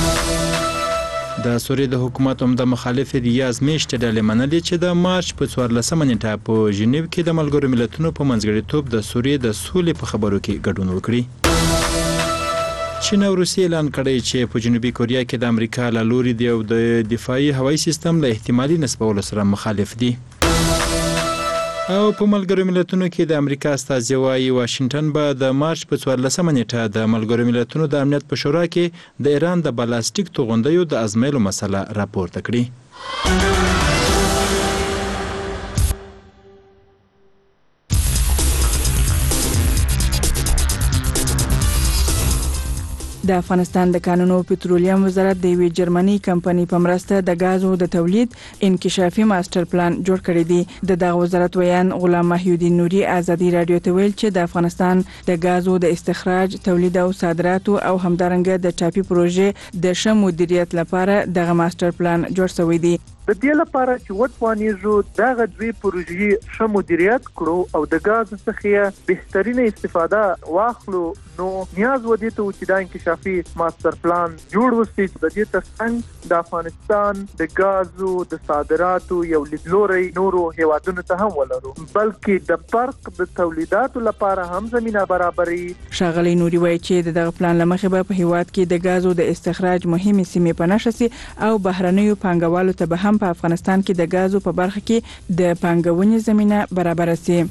[SPEAKER 2] د سوریې د حکومت عمده مخالف ریاض میشتې ډلې منلې چې د مارچ په څوارلسمه نیټه په ژنیو کې د ملګرو ملتونو په منځګړیتوب د سوریې د سولې په خبرو کې ګډون وکړي. چین او روسیې اعلان کړی چې په جنوبي کوریا کې د امریکا له لوري د یو د دفاعي هوایي سیستم له احتمالي نصبولو سره مخالف دي. او په ملګرو ملتونو کې د امریکا استازي وايي واشنگټن به د مارچ په څوارلسمه نیټه د ملګرو ملتونو د امنیت په شورا کې د ایران د بلاستیک توغندیو د ازمایلو مسله راپورته کړي.
[SPEAKER 21] د افغانستان د کانونو او پټرولیم وزارت د وی جرمني کمپنۍ په مرسته د غازو د تولید انکشافي ماستر پلان جوړ کړی دی. د دغه وزارت ویان غلام محیودین نوري ازادي رادیو ته ویل چې د افغانستان د غازو د استخراج، تولید او صادراتو او همدارنګه د ټاپي پروژې د ښه مدیریت لپاره دغه ماستر پلان جوړ شوی دی.
[SPEAKER 22] د دې لپاره چې وټوانیزو دغه دوی پروژې ښه مدیریت کړو او د غاز څخه بهترینه استفاده واخلو، نو نیاز ودی ته چې دا انکشافي ماستر پلان جوړ وسی چې د دې ترڅنګ د افغانستان د غازو د صادراتو یو لیدلوري نورو هیوادونو ته هم ولرو، بلکې د فرق د تولیداتو لپاره هم زمينه برابرې.
[SPEAKER 21] شاغلی نوري وایي چې دغه پلان لمخې به په هیواد کې د غازو د استخراج مهمه سیمې په نښه سي او بهرنیو پانګوالو ته به هم په افغانستان کې د غازو په برخه کې د پانګونې زمينه برابر سي.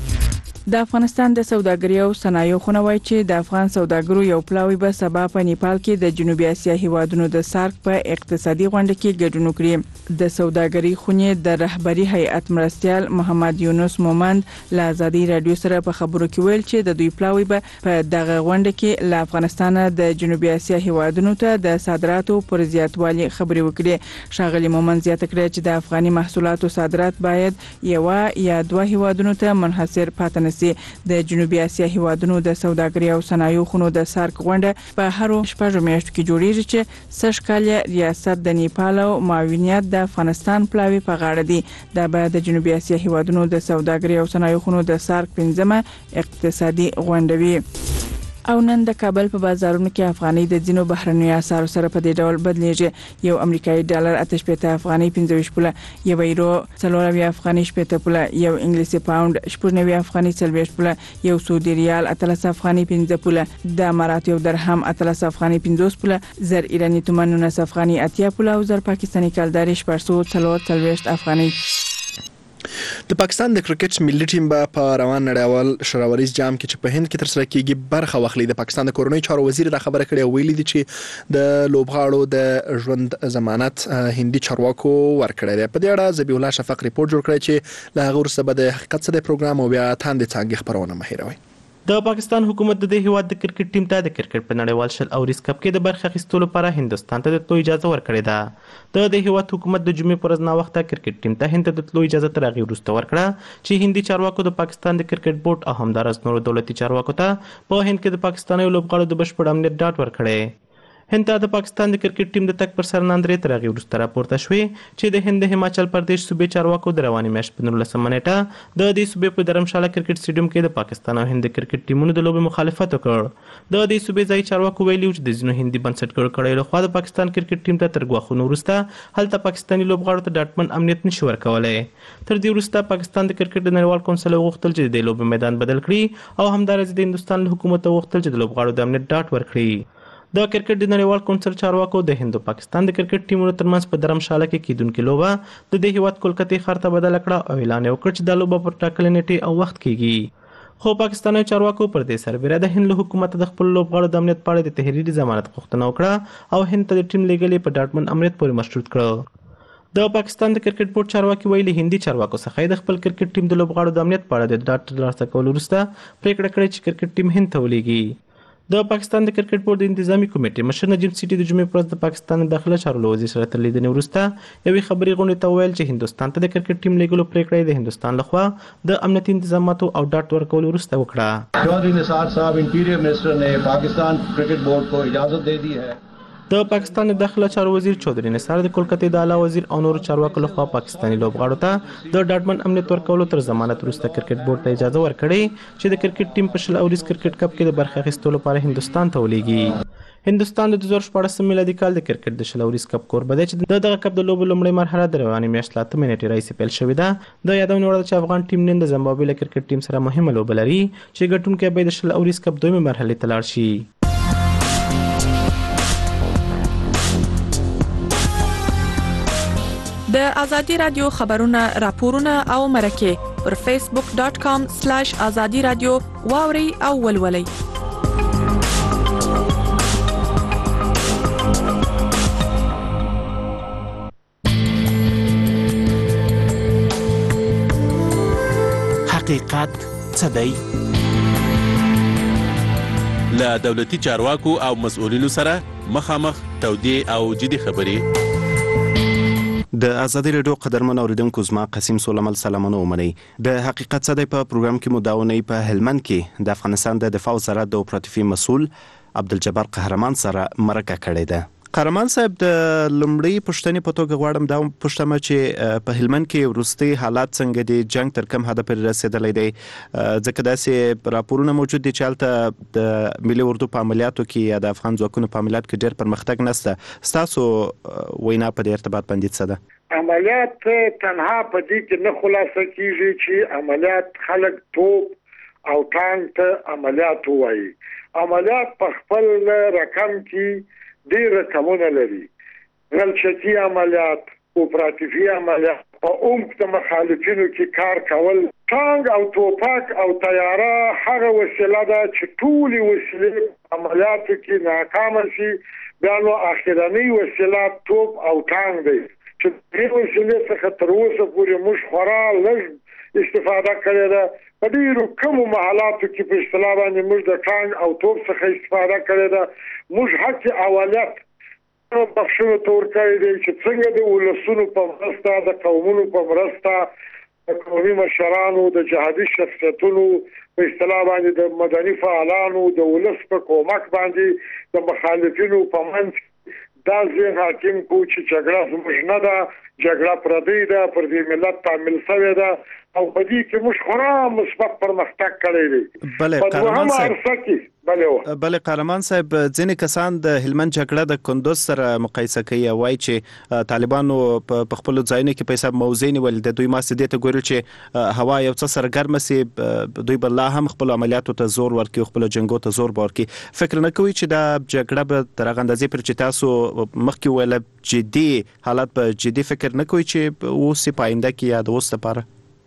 [SPEAKER 21] د افغانستان د سوداګرۍ او صنایعو خونه وایي چې د افغان سوداګرو یو پلاوی به سبا په نیپال کې د جنوبي اسیا هیوادونو د سارک په اقتصادي غونډه کې ګډون وکړي. د سوداګرۍ خونې د رهبری هیئت مرستیال محمد یونس مومند له ازادي رادیو سره په خبرو کې ویل چې د دوی پلاوی به په دغه غونډه کې له افغانستان د جنوبي اسیا هیوادونو ته د صادراتو پر زیاتوالي خبرې وکړي. شاغلی مومند زیاته کړې چې د افغاني محصولاتو صادرات باید یو یا دوه هیوادونو ته منحصر پاتې د جنوبي اسیا هیوادونو د سوداګرۍ او صنایعو خونو د سارک غونډه په هر شپږ میاشتو کې جوړیږي چې سږ کال ریاست د نیپال او معاونیت د افغانستان پلاوی په غاړه دی. دا به د جنوبي اسیا هیوادونو د سوداګرۍ او صنایعو خونو د سارک پنځمه اقتصادي غونډه وي. او نن د کابل په بازارونو کې افغاني د ځینو بهرنیو اسعارو سره په دې ډول بدلیږي. یو امریکایي ډالر اتش پته افغاني پنځه ویشت پوله، یو یورو څلور افغاني شپته پوله، یو انګلیسي پاوند شپږ افغاني څلوېښت پوله، یو سعودي ریال اتلس افغاني پنځه پوله، د امارات یو درهم اتلس افغاني پنځوس پوله، زر ایراني تومان نولس افغاني اتیا پوله او زر پاکستاني کلداري شپږ سوه څلور څلوېښت افغاني.
[SPEAKER 1] د پاکستان د کرکټ ملي ټیم په روان نړیوال شراوریز جام کې چې په هند کې تر سره کېږي برخه واخلي. د پاکستان د کورنۍ چارو وزیر دا خبره کړې او ویلي دي چې د لوبغاړو د ژوند ضمانت هندي چارواکو ورکړی دی. په دې اړه ذبیح الله شفق ریپورت جوړ کړی چې له هغه وروسته به د حقیقت څخه د پروګرام او بیا تاندې څانګې خبرونه مه هیروئ.
[SPEAKER 4] د پاکستان حکومت د دې هیواد د کرکټ ټیم ته د کرکټ په نړیوال شل اوریز کپ کې د برخه اخیستلو لپاره هندستان ته د تلو اجازه ورکړې ده. د دې هیواد حکومت د جمعې پر ورځ ناوخته کرکټ ټیم ته هند ته د تلو اجازه تر هغې وروسته ورکړه چې هندي چارواکو د پاکستان د کرکټ بورډ او همداراز نورو دولتي چارواکو ته په هند کې د پاکستاني لوبغاړو د بشپړ امنیت ډاډ ورکړی. هند ته د پاکستان د کرکټ ټیم د تک پر سر ناندرې تر هغې وروسته راپورته شوې چې د هند د هماچل پردیش صوبې چارواکو د روانې میاشتې په نولسمه نیټه د دې صوبې په درمشاله کرکټ سټیډیوم کې د پاکستان او هند د کرکټ ټیمونو د لوبې مخالفت وکړ. د دې صوبې ځایي چارواکو ویلي چې د ځینو هندي بنسټګرو کړیو لخوا د پاکستان کرکټ ټیم ته تر ګواښونو وروسته هلته پاکستاني لوبغاړو ته ډاډمن امنیت نشي ورکولی. تر دې وروسته پاکستان د کرکټ د نړیوال کونسل وغوښتل چې د دې لوبې میدان بدل کړي او همداراز د هندوستان له حکومت وغوښتل چې د لوبغاړو د امنیت ډاډ ورکړي. د کرکټ د نړیوال کونسل چارواکو د هند او پاکستان د کرکټ ټیمونو ترمنځ په درمشاله کې کیدونکې لوبه د دې هیواد کولکتې ښار ته بدله کړه او اعلان یې وکړ چې دا لوبه پر ټاکلې نیټې او وخت کیږي. خو پاکستاني چارواکو پر دې سربېره د هند له حکومت د خپل لوبغاړو د امنیت په اړه د تحریري ضمانت غوښتنه وکړه او هند ته د ټیم لیږل په ډاډمن امنیت پورې مشروط کړ. د پاکستان د کرکټ بورډ چارواکي ویلي هندي چارواکو څخه د خپل کرکټ ټیم د لوبغاړو د امنیت په اړه د ډاډ ترلاسه کولو وروسته پریکړه کړې چې کرکټ ټیم هند ته ولېږي. د پاکستان د کرکټ بورډ د انتظامی کمیټې مشر نجیب سیټي د جمعې پر ورځ د پاکستان د داخله چارو له وزیر سره تر لیدنې وروسته یوې خبري غونډې ته وویل چې هندوستان ته د کرکټ ټیم لیږلو پریکړه د هندوستان لخوا د امنیتي انتظاماتو او ډاډ ورکولو وروسته وکړه.
[SPEAKER 6] چودھری نثار صاحب انٹیریئر منسٹر نے پاکستان کرکٹ بورڈ کو اجازت دے دی ہے.
[SPEAKER 4] د پاکستان د داخله چارو وزیر چودھری نثار د کولکتې د اعلی وزیر او نور چارواکو لخوا پاکستاني لوبغاړو ته د ډاډمن امنیت ورکولو تر ضمانت وروسته کرکټ بورډ ته اجازه ورکړې چې د کرکټ ټیم په شل اوریز کرکټ کپ کې د برخه اخیستلو لپاره هندوستان ته ولېږي. هندوستان د دوه زره شپاړسم میلادي کال د کرکټ د شل اوریز کپ کوربه دی چې د دغه کپ د لوبو لومړۍ مرحله د روانې میاشتې له اتمې نیټې راهیسې پیل شوې ده. د یادونه وړ ده چې افغان ټیم نن د زمبابوې له کرکټ ټیم سره مهمه لوبه لري چې ګټونکی به د شل اوریز کپ دویمې مرحلې ته لاړ شي.
[SPEAKER 16] د ازادي رادیو خبرونه راپورونه او مرکه پر فیسبوک ډاٹ کام سلیش ازادي رادیو واوري او ولولئ.
[SPEAKER 23] حقیقت څه دی؟
[SPEAKER 24] له دولتي چارواکو او مسؤلینو سره مخامخ تودې او جدي خبرې.
[SPEAKER 25] د ازادي رادیو قدرمن اوریدونکو زما قسیم سولمل سلامونه ومنئ. د حقیقت څه دی په پروګرام کې مداونې په هلمند کې د افغانستان د دفاع وزارت د اپراتیفي مسؤل عبدالجبار قهرمان سره مرکه کړې ده. قهرمان صاحب د لومړی پښتنې په توګه غواړم دا پوښتنه چې په هلمند کې وروستي حالات څنګه دي، جنگ تر کوم هدف رسیدلی دی؟ ځکه داسې راپورونه موجود دي چې هلته د ملي اردو په عملیاتو کې یا د افغان ځواکونو په عملیاتو کې ډېر پرمختګ نشته. ستاسو وینا په دې ارتباط باندې څه ده؟
[SPEAKER 26] عملیات تنها په دې کې نه خلاصه کیږي چې عملیات خلک توپ او ټانک ته عملیات وایي. عملیات په خپل رقم کې ډیر رقمونه لري. غلچکی عملیات، اپراتیفي عملیات، په عمق د مخالفینو کې کار کول. ټانک او توپک او طیاره هغه وسیله ده چې ټولې وسیلې عملیاتو کې ناکامه شي، بیا نو اخرنۍ وسیله توپ او ټانک دی چې دې وسیلې څخه تر اوسه پورې موږ خورا لږ استفاده کړې ده. په ډیرو کمو محلاتو کې په اصطلاح باندې موږ د ټانک او توپ څخه استفاده کړې ده. موږ حق اولت بخښنه تور کړی دی چې څنګه د ولسونو په مرسته، د قومونو په مرسته، د قومي مشرانو، د جهادي شخصیتونو په اصطلاح باندې، د مدني فعالانو، د ولس په کومک باندې د مخالفینو په منځ دا ځین حاکم کو چې جګړه زموږ نه ده، جګړه پردی ده، پر دې ملت تعمیل شوې ده او په دې کې موږ خورا مثبت پرمختګ کړی دی.
[SPEAKER 25] بله قهرمان
[SPEAKER 26] صاحب بله
[SPEAKER 25] بله قهرمان صاحب ځینې کسان د هلمند جګړه د کندوز سره مقایسه کوي او وایي چې طالبانو په خپلو ځایونو کې په حساب موضع نیولې ده. دوی ماسې دې ته ګوري چې هوا یو څه سره ګرمه سي، دوی به لا هم خپلو عملیاتو ته زور ورکړي، خپلو جنګو ته زور به ورکړي. فکر نه کوي چې دا جګړه به تر هغه اندازې پورې چې تاسو مخکې ویله جدي حالات به جدي فکر نه کوي چې اوس په آینده کې یا د اوس لپاره؟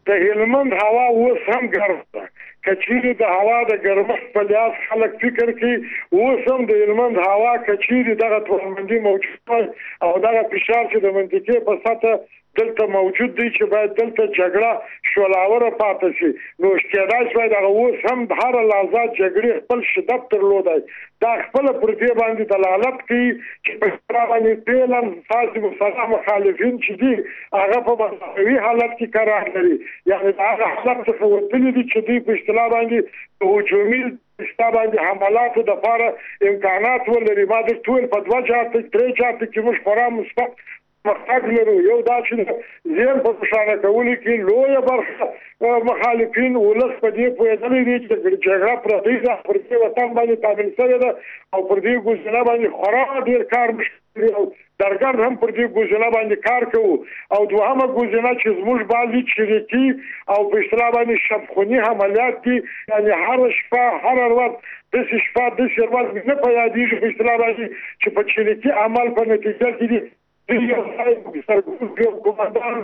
[SPEAKER 26] د هلمند هوا اوس هم ګرمه ده کچيري د هوا د ګرمښت په لحاظ خلک فکر کوي اوس هم د هلمند هوا کچيري دغه توانمندي موجود او دغه فشار چې د منطقې په سطح دلته موجود دی چې باید دلته جګړه شولاوره پاتې شي نو کېدای شي دا اوس هم د هر لحظه جګړې خپل شدت درلودای دا خپل پر دې باندې دلالت کوي چې په اړه باندې پیلن فاز مصالح مخالفین چې دي هغه په مساوي حالت کې قرار لري یعنی دا حالت څه ودلې دي چې دوی په اصطلاح باندې هجومي استا باندې حملاتو د لپاره امکانات ولري ما د ټول په دوه جهات درې جهات کې موږ خورا مثبت مخاطب لرو یو دا چې زیر په شانه کولو کې لوی برخه مخالفین ولس په دې په دې لري چې جګړه پر دې پر دې وطن باندې تابع شوی ده او پر دې ګوزنه باندې خورا ډیر کار مشکل او درګر هم پر دې ګوزنه باندې کار کوو او دوهمه ګوزنه چې زموږ باندې شریکی او په اصطلاح باندې شبخونی عملیات دي یعنی هر شپه هر ورځ د شپه د شپه نه په یادېږي په اصطلاح باندې چې په شریکی عمل په نتیجه کې دي یو ځای سرګوزو کومندان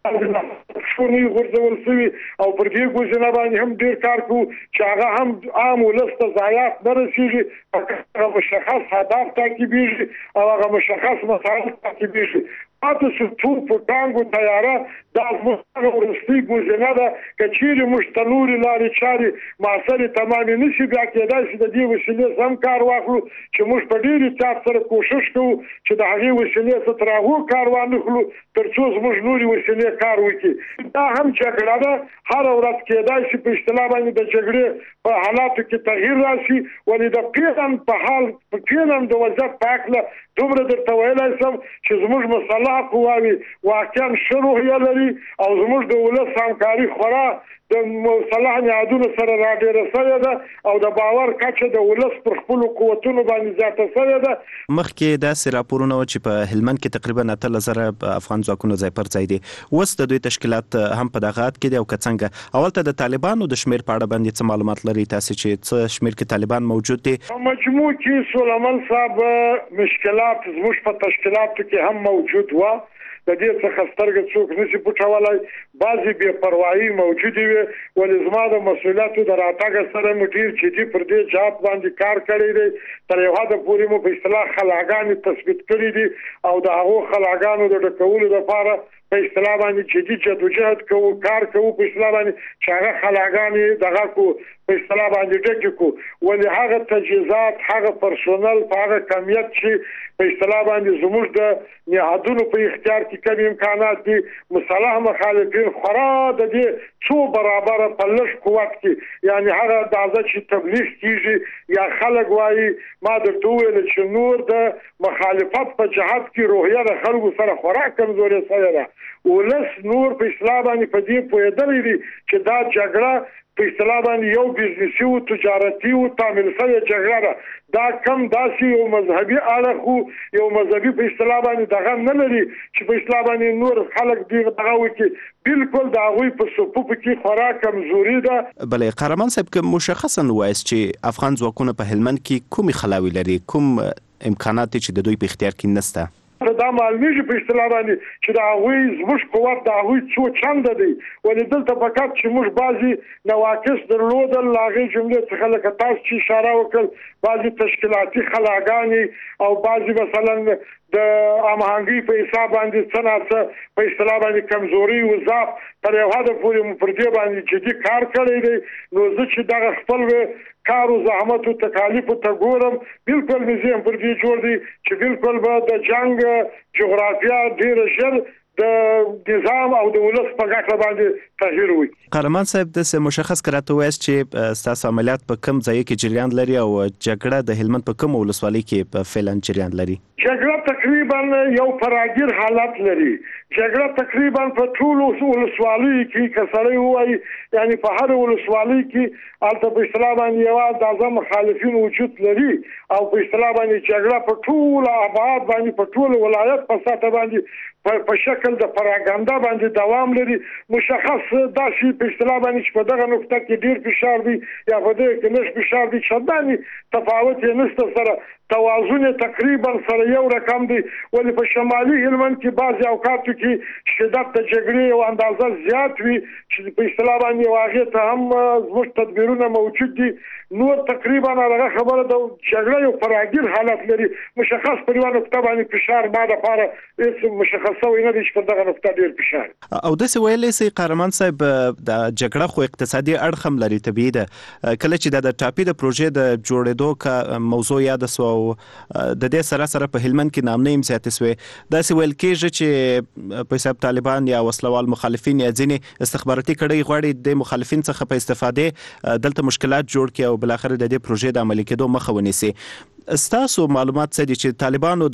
[SPEAKER 26] شونی ورزول سوي او پر دې ګوزنه باندې هم ډیر کار کوو چې هغه هم عام ولسته ضایعات نه رسیږي هغه مشخص هدف تعقیبېږي او هغه مشخص مسایل تعقیبېږي تاسو څو په ټانګو تیاره د ازموینې ورستي ګوزنه ده کچېری مشتنوري لاري چاري معاصره تمام نشي بیا کېدای شي د دې وسیلې سم کار واخلو چې موږ په ډېری چا سره کوشش کوو چې د هغه وسیلې سره تراغو کار وانخلو ترڅو موږ نوري وسیلې کار وکړي دا هم جګړه ده هر ورځ کېدای شي په اصطلاح باندې د جګړې په حالاتو کې تغییر راشي ولې د پیران په حال په پیران د وضعیت پاکله دومره درته ویلای سم چې زموږ مسله قواوي واقعا شروع یې لري او زموږ د ولس همکاري خورا د مصالح نهادونو سره راډیره سره ده او د باور کچه د ولس پر خپل قوتونو باندې زیاته سره ده
[SPEAKER 25] مخکې دا سي راپورونه چې په هلمند کې تقریبا اتلس زره افغان ځواکونو ځای پر ځای دي اوس د دوی تشکیلات هم په دغه حالت کې دي او کڅنګ اول ته د طالبانو د شمیر په اړه باندې څه معلومات لري تاسو چې څه شمیر کې طالبان موجود دي
[SPEAKER 26] مجموع کې سلیمان صاحب مشکلات زموږ په تشکیلاتو کې هم موجود و د دې څخه سترګې څوک نشي پټولای بعضي بے پروايي موجوده وي ولې زما د مسؤلیتو د راتګ سره مدیر چې دې پر دې جات باندې کار کړی دی تر یو حد پورې مو په اصطلاح خلاګان تثبیت کړی دي او د هغه خلاګانو د ټکولو لپاره په اصطلاح باندې جدي جدوجہد کوو کار کوو په اصطلاح باندې چې هغه خلاګان دغه کو په اصطلاح باندې ټکی کو ولې هغه تجهیزات هغه پرسونل هغه کمیت چې په اصطلاح باندې زموږ د نهادونو په اختیار کې کوم امکانات دي مصالح مخالفین خورا د دې څو برابر په لږ قوت کې یعنی هغه د ازاد چې تبلیغ کیږي یا خلک وایي ما درته ویل چې نور د مخالفت په جهات کې روحیه د خلکو سره خورا کمزوري سره ده ولس نور په اصطلاح باندې په دې پوهېدلی دي چې دا جګړه په اصطلاح باندې یو بزنسي او تجارتي او تعامل سره جګړه ده دا کم داسي یو مذهبي اړخ یو مذهبي په اصطلاح باندې دغه نه لري چې په اصطلاح باندې نور خلک دی دغه وکي بالکل دا غوي په صفوف کې خورا کمزوري ده
[SPEAKER 25] بلې قهرمان صاحب کوم مشخصا وایي چې افغان ځواکونه په هلمند کې کومي خلاوي لري کوم امکانات چې د دوی په اختیار کې نشته
[SPEAKER 26] دا معلومیږي په اصطلاح باندې چې دا غوي زموږ قوت دا غوي څو چنده دی ولې دلته فقط چې موږ بعضي نواقص درلودل لاغي جمله څخه لکه تاسو چې اشاره وکړ بعضي تشکیلاتي خلاګانی او بعضي مثلا د امهنګي په حساب باندې څنګه په اصطلاح باندې کمزوري او ضعف تر یو حد پورې پر دې باندې جدي کار کړی دی نو زه چې دا خپل کار او زحمت او تکالیف ته ګورم بالکل نظام پر دې جوړ دی چې بالکل به د جنگ جغرافیا ډیر ژر د نظام او د ولس په ګټه باندې تغییر وي
[SPEAKER 25] قهرمان صاحب د مشخص کراته وایي چې ستاسو عملیات په کم ځای کې جریان لري او جګړه د هلمند په کوم ولسوالۍ کې په فعلا جریان لري
[SPEAKER 26] جګړه تقریبا یو فراگیر حالت لري جګړه تقریبا په ټول ولسوالۍ کې کسړی وایي یعنی په هر ولسوالۍ کې البته په اصطلاح باندې یو د اعظم مخالفین وجود لري او په اصطلاح باندې جګړه په ټول آباد باندې په ټول ولایت په ساته باندې په شکل د پراګاندا باندې دوام لري مشخص دا شی په اصطلاح باندې په دغه نقطه کې ډیر فشار دی یا په دې کې نش فشار دی چې باندې تفاوت یې نشته سره توازن تقریبا سره یو رقم دی ولې په شمالي هلمند کې بعض اوقاتو کې شدت د جګړې او اندازه زیات وي چې په اصطلاح باندې واقع ته هم زموږ تدبیرونه موجود دي نور تقریبا هغه خبره د جګړې یو فراګیر حالت لري مشخص په یوه نقطه باندې فشار ما د لپاره هیڅ مشخصه وي نه دي چې په دغه نقطه ډېر فشار
[SPEAKER 25] او داسې ویلی سي قهرمان صاحب د جګړه خو اقتصادي اړخ هم لري طبیعي ده کله چې د ټاپي د پروژې د جوړېدو کا موضوع یاد سو د دې سره سره په هلمند کې نامنه هم زیات سوی داسې ویل کېږي چې په حساب طالبان یا وسلوال مخالفین یا ځینې استخباراتي کړۍ غواړي د مخالفین څخه په استفاده دلته مشکلات جوړ کړي او بل اخر د دې پروژې د عملي کېدو مخه ونیسي ستاسو معلومات څه دي چې طالبانو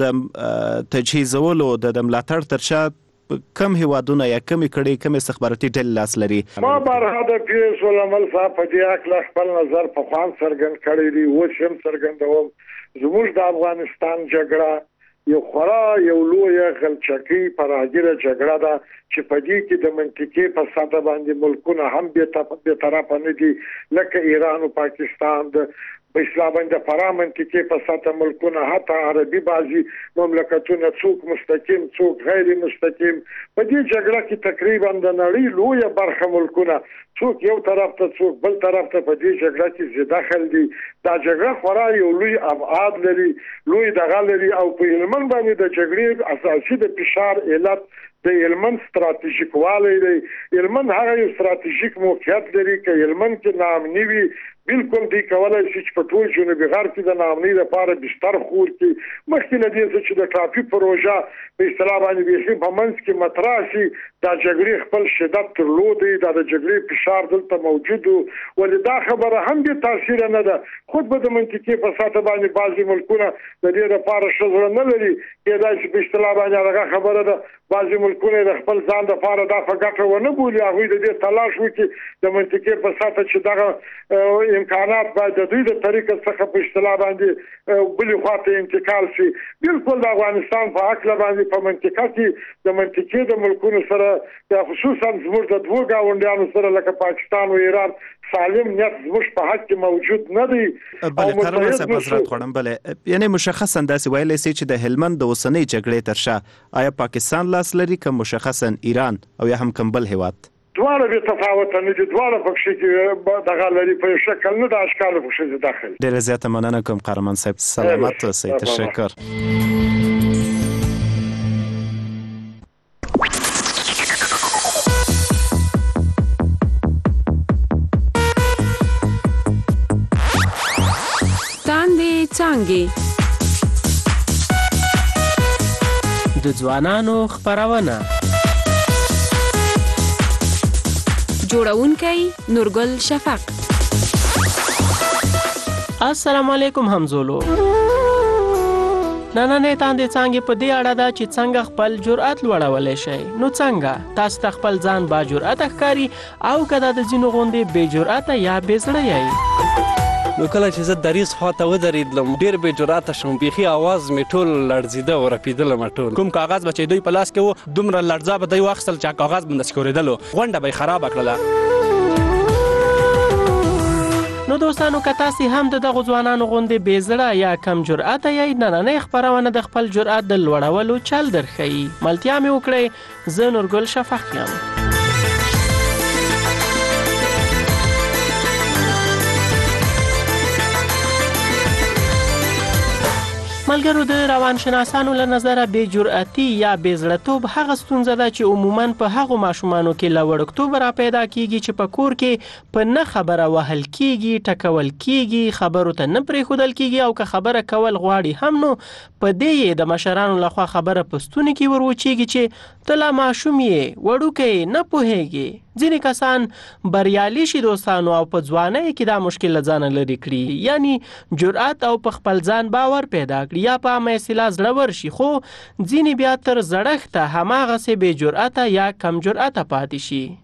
[SPEAKER 25] د تجهیزولو د ملاتړ تر شا کم هیوادونه یا کمی کړي کم استخباراتي ډلې لاس لري
[SPEAKER 26] ما بارها د پیس ولمل صاحب په دې اړه خپل نظر په خوان څرګند کړی دی او شم څرګندوم زموږ د افغانستان جګړه یو خورا یو لوی غلچکی پراګیره جګړه ده چې په دې کې د منطقې په ساده باندې ملکونه هم به طرفه نه دي لکه ایران او پاکستان د په اسلام باندې فرامنټ کې په ساته ملکونه حتی عربي بازي مملکتونه څوک مستقیم څوک غیر مستقیم په دې جګړه کې تقریبا د نړۍ لوی برخه ملکونه څوک یو طرف ته څوک بل طرف ته په دې جګړه کې زیات داخل دي دا جګړه خورا یو لوی ابعاد لري لوی دغه لري او په هلمند باندې د جګړې اساسي د فشار علت د هلمند ستراتیژیک والی دی هلمند هغه یو ستراتیژیک موقعیت لري چې هلمند کې ناامني وي بالکل دی کولای شي چې په ټول جنوبي غرب کې د ناامنۍ لپاره بستر خور کړي مخکې له دې چې د ټاپي پروژه په اصطلاح باندې بیخي په منځ کې مطرح شي دا جګړې خپل شدت درلودي دا د جګړې فشار دلته موجود ولې دا خبره هم به تاثیر نه ده خود به د منطقې په ساته باندې بعضي ملکونه د دې لپاره شزره نه لري کېدای شي په اصطلاح باندې هغه خبره ده بعضي ملکونه د خپل ځان لپاره دا فګټه ونه بولي هغه د دې تلاش وکړي د منطقې په ساته چې دغه امکانات باید د دوی د طریقې څخه په اصطلاح باندې بلې خواته انتقال شي بالکل د افغانستان په حق باندې په منطقه کې د منطقې د ملکونو سره خصوصا زموږ د دوه گاونډیانو سره لکه پاکستان او ایران سالم نیت زموږ په حق کې موجود نه دی
[SPEAKER 25] بل قرار څه حضرت خورم بل یعنی مشخصا داسې ویل سي چې د هلمند د اوسنۍ جګړې تر شا آیا پاکستان لاس لري که مشخصا ایران او یا هم کوم بل هیواد
[SPEAKER 26] دواړه به تفاوت نه دي دواړه پکې کې دغه لري په شکل نه د اشکال پکې داخل
[SPEAKER 25] ډېر زیاته مننه کوم قهرمان صاحب سلامت اوسئ تشکر
[SPEAKER 3] تاندې څانګې
[SPEAKER 5] د ځوانانو خبرونه
[SPEAKER 3] جوړونکی نورګل شفق
[SPEAKER 5] السلام علیکم همزولو نننې تاندې څانګې په دې اړه ده چې څنګه خپل جرأت لوړولی شئ نو څنګه تاسو ته خپل ځان با جرأت ښکاري او که دا د ځینو غوندې بې جرأته یا بې زړه یئ
[SPEAKER 7] نو کله چې زه دریځ خواته ودرېدلم ډېر بې جرأته شوم بیخي اواز مې ټول لړزېده او رپېدلم ټول کوم کاغذ به چې دوی په لاس کې و دومره لړزه به دوی واخیستل چې کاغذ به داسې ښورېدلو غونډه به یې خرابه کړله
[SPEAKER 5] نو دوستانو که تاسې هم د دغو ځوانانو غوندې بې زړه یا کم جرأته یئ نننۍ خپرونه د خپل جرأت د لوړولو چل درښیي ملتیا مې وکړئ زه نورګل شفق یم ملګرو د روانشناسانو له نظره بې جرأتي یا بې زړه‌توب هغه ستونزه ده چې عموماً په هغو ماشومانو کې له وړکتوبه را پیدا کیږي چې په کور کې په نه خبره وهل کیږي ټکول کیږي خبرو ته نه پرېښودل کیږي او که خبره کول غواړي هم نو په دې یې د مشرانو لخوا خبره په ستوني کې وروچېږي چې ته لا ماشوم یې وړوکی نه پوهېږي ځینې کسان بریالي شي دوستانو او په ځوانۍ کې دا مشکل له ځانه لرې کړي یعنی جرأت او په خپل ځان باور پیدا کړي یا په عامه اصطلاح زړور شي خو ځینې بیا تر زړښته هماغسې بې جرأته یا کم جرأته پاتې شي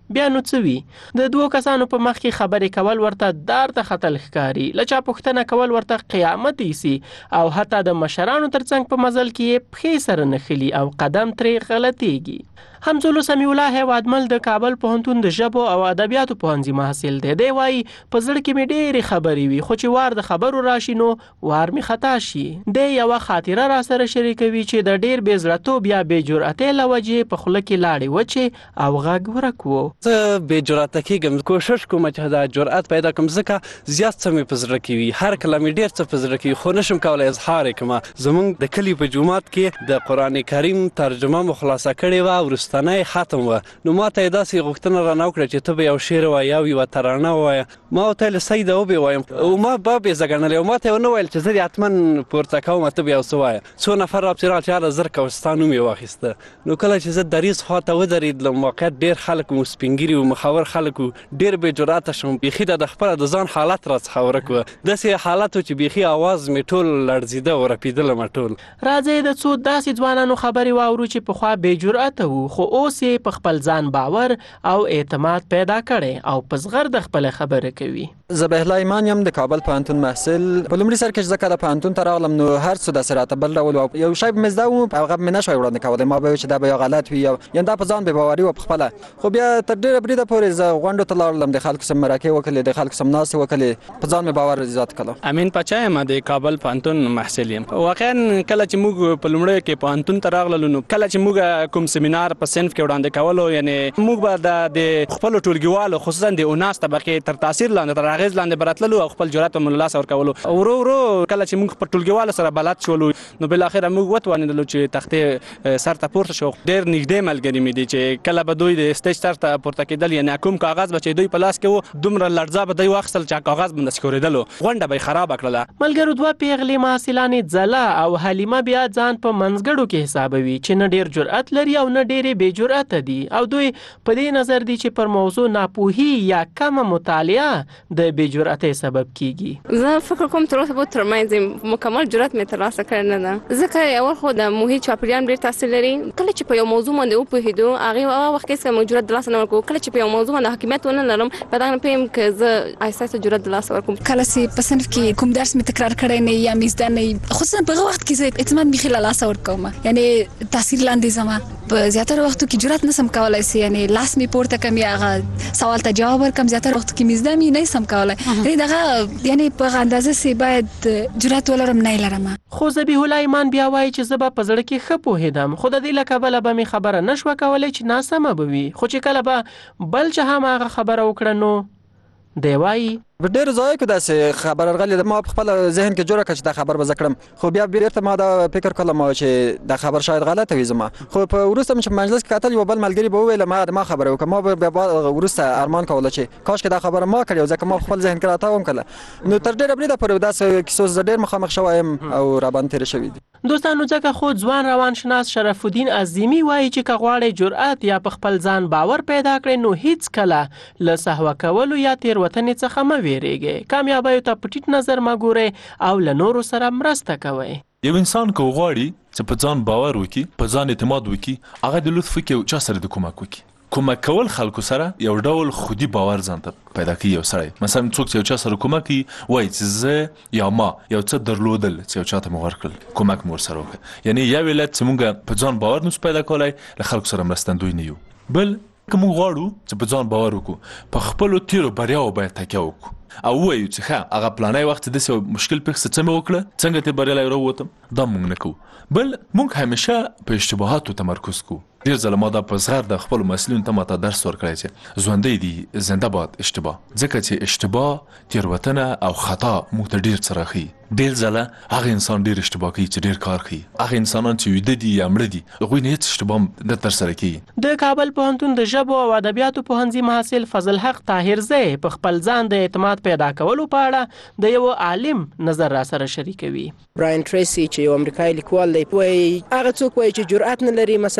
[SPEAKER 5] بیا نو څه وي؟ د دوو کسانو په مخ کې خبرې کول ورته دار ته خطل ښکاري، له چا پوښتنه کول ورته قیامت ایسي او حتی د مشرانو ترڅنګ په مزل کې یې پښې سره نښلي او قدم ترې غلطیږي. حمزه سمیع الله هیوادمل د کابل پوهنتون د ژبو او ادبیاتو پوهنځي محصل دی. دی وایي په زړه کې مې ډېرې خبرې وي، خو چې وار د خبرو راشي نو وار مې خطا شي. دی یوه خاطره را سره شریکوي چې د ډېر بې زړهتوب یا بې جرأتۍ له وجې په خوله کې لاړې وچې او غږ ورک و.
[SPEAKER 7] زه بې جرأته کېږم، کوشش کوم چې دا جرأت پیدا کړم، ځکه زیات څه مې په زړه کې وي، هر کله مې ډېر څه په زړه کې وي خو نشم کولی اظهار یې کړم. زموږ د کلي په جومات کې د قرآن کریم ترجمه مو خلاصه کړې وه، وروستنی ختم وه. نو ما ته یې داسې غوښتنه رانه وکړه چې ته به یو شعر ووایې او یوه ترانه ووایه. ما ورته ویل صحیح ده وبې وایم، او ما به بېزه ګڼلې او ما ته یې ونه ویل چې زه دې حتما پورته کوم ته به یو څه وایه. څو نفر راپسې راغلل چې هله زر کوه ستا نوم یې واخیسته. نو کله چې زه دریځ خواته ودرېدلم، واقعیت ډېر خلک مو سپین ږیري وو، مخور خلک وو، ډېر بې جرأته شوم، بیخي د خپله د ځان حالت راڅخه ورک وه. داسې حالت و چې بیخي اواز مې ټول لړزېده او رپېدلم ټول.
[SPEAKER 5] راځئ د څو داسې ځوانانو خبرې واورو چې پخوا بې جرأته وو خو اوس یې په خپل ځان باور او اعتماد پیدا کړی او په زغر د خپل خبره کوي.
[SPEAKER 8] ذبیح الله ایمان یم، د کابل پوهنتون محصل. په لومړي سر کې چې زه کله پوهنتون ته راغلم نو هر څه داسې راته بل ډول و. یو شی به مې زده و هغه مې نشوی وړاندې کولی، ما به ویل چې دا به یو غلط وي، یعنې دا په ځان بې باوري وه په خپله. خو بیا تر ډېره بریده پورې زه غونډو ته لاړلم، د خلکو سره مرکې وکړلې، د خلکو سره ناستې وکړلې، په ځان مې باور زیات کړلو.
[SPEAKER 7] امین پاچا یم، د کابل پوهنتون محصل یم. واقعا کله چې موږ په لومړیو کې پوهنتون ته راغللو نو کله چې موږ کوم سیمینار په صنف کې وړاندې کولو، یعنې موږ به د خپلو ټولګیوالو خصوصا د اوناس طبقې تر تاثیر لاندې تر اغېز لاندې به راتللو او خپل جرأت به مو له لاسه ورکولو. ورو ورو کله چې موږ په ټولګیوالو سره بلد شولو نو بالاخره موږ وتوانېدلو چې تختې سر ته پورته شو. ډېر نږدې ملګري مې دي چې کله به دوی د سټیج سر ته پورته کېدل، یعنې کوم کاغذ به چې دوی په لاس کې و دومره لړزه به دوی واخیستل چې کاغذ به داسې ښورېدلو، غونډه به یې خرابه کړله.
[SPEAKER 5] ملګرو دوه پیغلې محصلانې ځله او حلیمه بیا ځان په منځګړو کې حسابوي چې نه ډېر جرأت لري او نه ډېرې بې جرأته دي او دوی په دې نظر دي چې پر موضوع ناپوهي یا کمه مطالعه د بې جرأتۍ سبب کیږي.
[SPEAKER 9] زه فکر کوم تر اوسه به ترمنځ یم، مکمل جرأت مې ترلاسه کړی نه ده، ځکه اول خو د محیط چاپېریال ډېر تاثیر لري. کله چې په یو موضوع باندې وپوهېدو هغې هغه وخت کې هېڅکله موږ جرأت ترلاسه نه ورکوو. کله چې په یو موضوع باندې حاکمیت ونه لرم په دغه نه پوهېږم که زه آهسته آهسته جرأت ترلاسه ورکوم.
[SPEAKER 11] کله چې په صنف کې کوم درس مې تکرار کړی نه یا مې زده نه، خصوصا په هغه وخت کې زه اعتماد بیخي له لاسه ورکوم، یعنې تاثیر لاندې ځم. په زیاتره وختو کې جرأت نسم کولی سي، یعنې لاس مې پورته کړم یا هغه سوال ته جواب ورکړم، زیاتره وختو کې مې زده مې نه سم کولی، یعنې دغه یعنې په هغه اندازه سي باید جرأت ولرم نه یې لرم.
[SPEAKER 5] خو ذبیح الله ایمان بیا وایي چې زه به په زړه کې ښه پوهېدم، خو د دې له کبله به مې خبره نه شوه کولی چې ناسمه به وي، خو چې کله به بل چا هم هغه خبره وکړه نو دی وایي
[SPEAKER 8] په ډېرو ځایو کې داسې خبر راغلی ده، ما په خپل ذهن کې جوړه کړه چې دا خبر به زه کړم، خو بیا بېرته ما دا فکر کړم چې دا خبر شاید غلطه وي زما. خو په وروسته مې چې په مجلس کې کتل یو بل ملګري به وویل ما ما خبره وکړه، ما به بیا وروسته ارمان کوله چې کاشکې دا خبره ما کړې، ځکه ما خپل ذهن کې راته وم کړله. نو تر ډېره بریده پورې داسې کیسو زه ډېر مخامخ شوی یم او راباندې تېرې شوي دي.
[SPEAKER 5] دوستانو ځکه خو ځوان روانشناس شرف الدین عظیمي وایي چې که غواړئ جرأت یا په خپل ځان باور پیدا کړئ نو هیڅ کله له سهوه کولو یا تېروتنې څخه مه ویرېږئ، کامیابیو ته په ټیټ نظر مه ګورئ او له نورو سره مرسته کوئ.
[SPEAKER 13] یو انسان که وغواړي چې په ځان باور وکړي، په ځان اعتماد وکړي، هغه د لطف کې یو چا سره د کومک وکړي. کومک کول خلکو سره یو ډول خودي باور ځان ته پیدا کوي. یو سړی مثلا څوک چې یو چا سره کومک کوي وایي چې زه یا ما یو څه درلودل چې یو چا ته مې ورکړل، کومک مې ورسره وکړ، یعنې یو علت چې موږ په ځان باور نشو پیدا کولی له خلکو سره مرستندوی نه یو. بل که موږ غواړو چې په ځان باور وکړو، په خپلو تېرو بریاوو باید تکیه وکړو او ووایو چې ښه هغه پلانی وخت چې داسې یو مشکل پېښ څه مې وکړه، څنګه ترې بریالی راووتم، دا موږ نه کوو. بل موږ همیشه په اشتباهاتو تمرکز کوو. ډېر ځله ما دا په زغر د خپلو محصلینو ته ماته درس ورکړی چې ژوندی دي زنده باد اشتباه، ځکه چې اشتباه، تېروتنه او خطا موږ ته ډېر څه راښيي. ډېر ځله هغه انسان ډېر اشتباه کوي چې ډېر کار کوي، هغه انسانان چې ویده دي یا مړه دي هغوی نه هېڅ اشتباه نه ترسره کوي.
[SPEAKER 5] د کابل پوهنتون د ژبو او ادبیاتو پوهنځي محصل فضل حق طاهرزی په خپل ځان د اعتماد پیدا کولو په اړه د یو عالم نظر را سره شریکوي.
[SPEAKER 14] براین ټریسي چې یو امریکایي لیکوال دی وایي هغه څوک وایي چې جرأت نه لري مثلا د چا په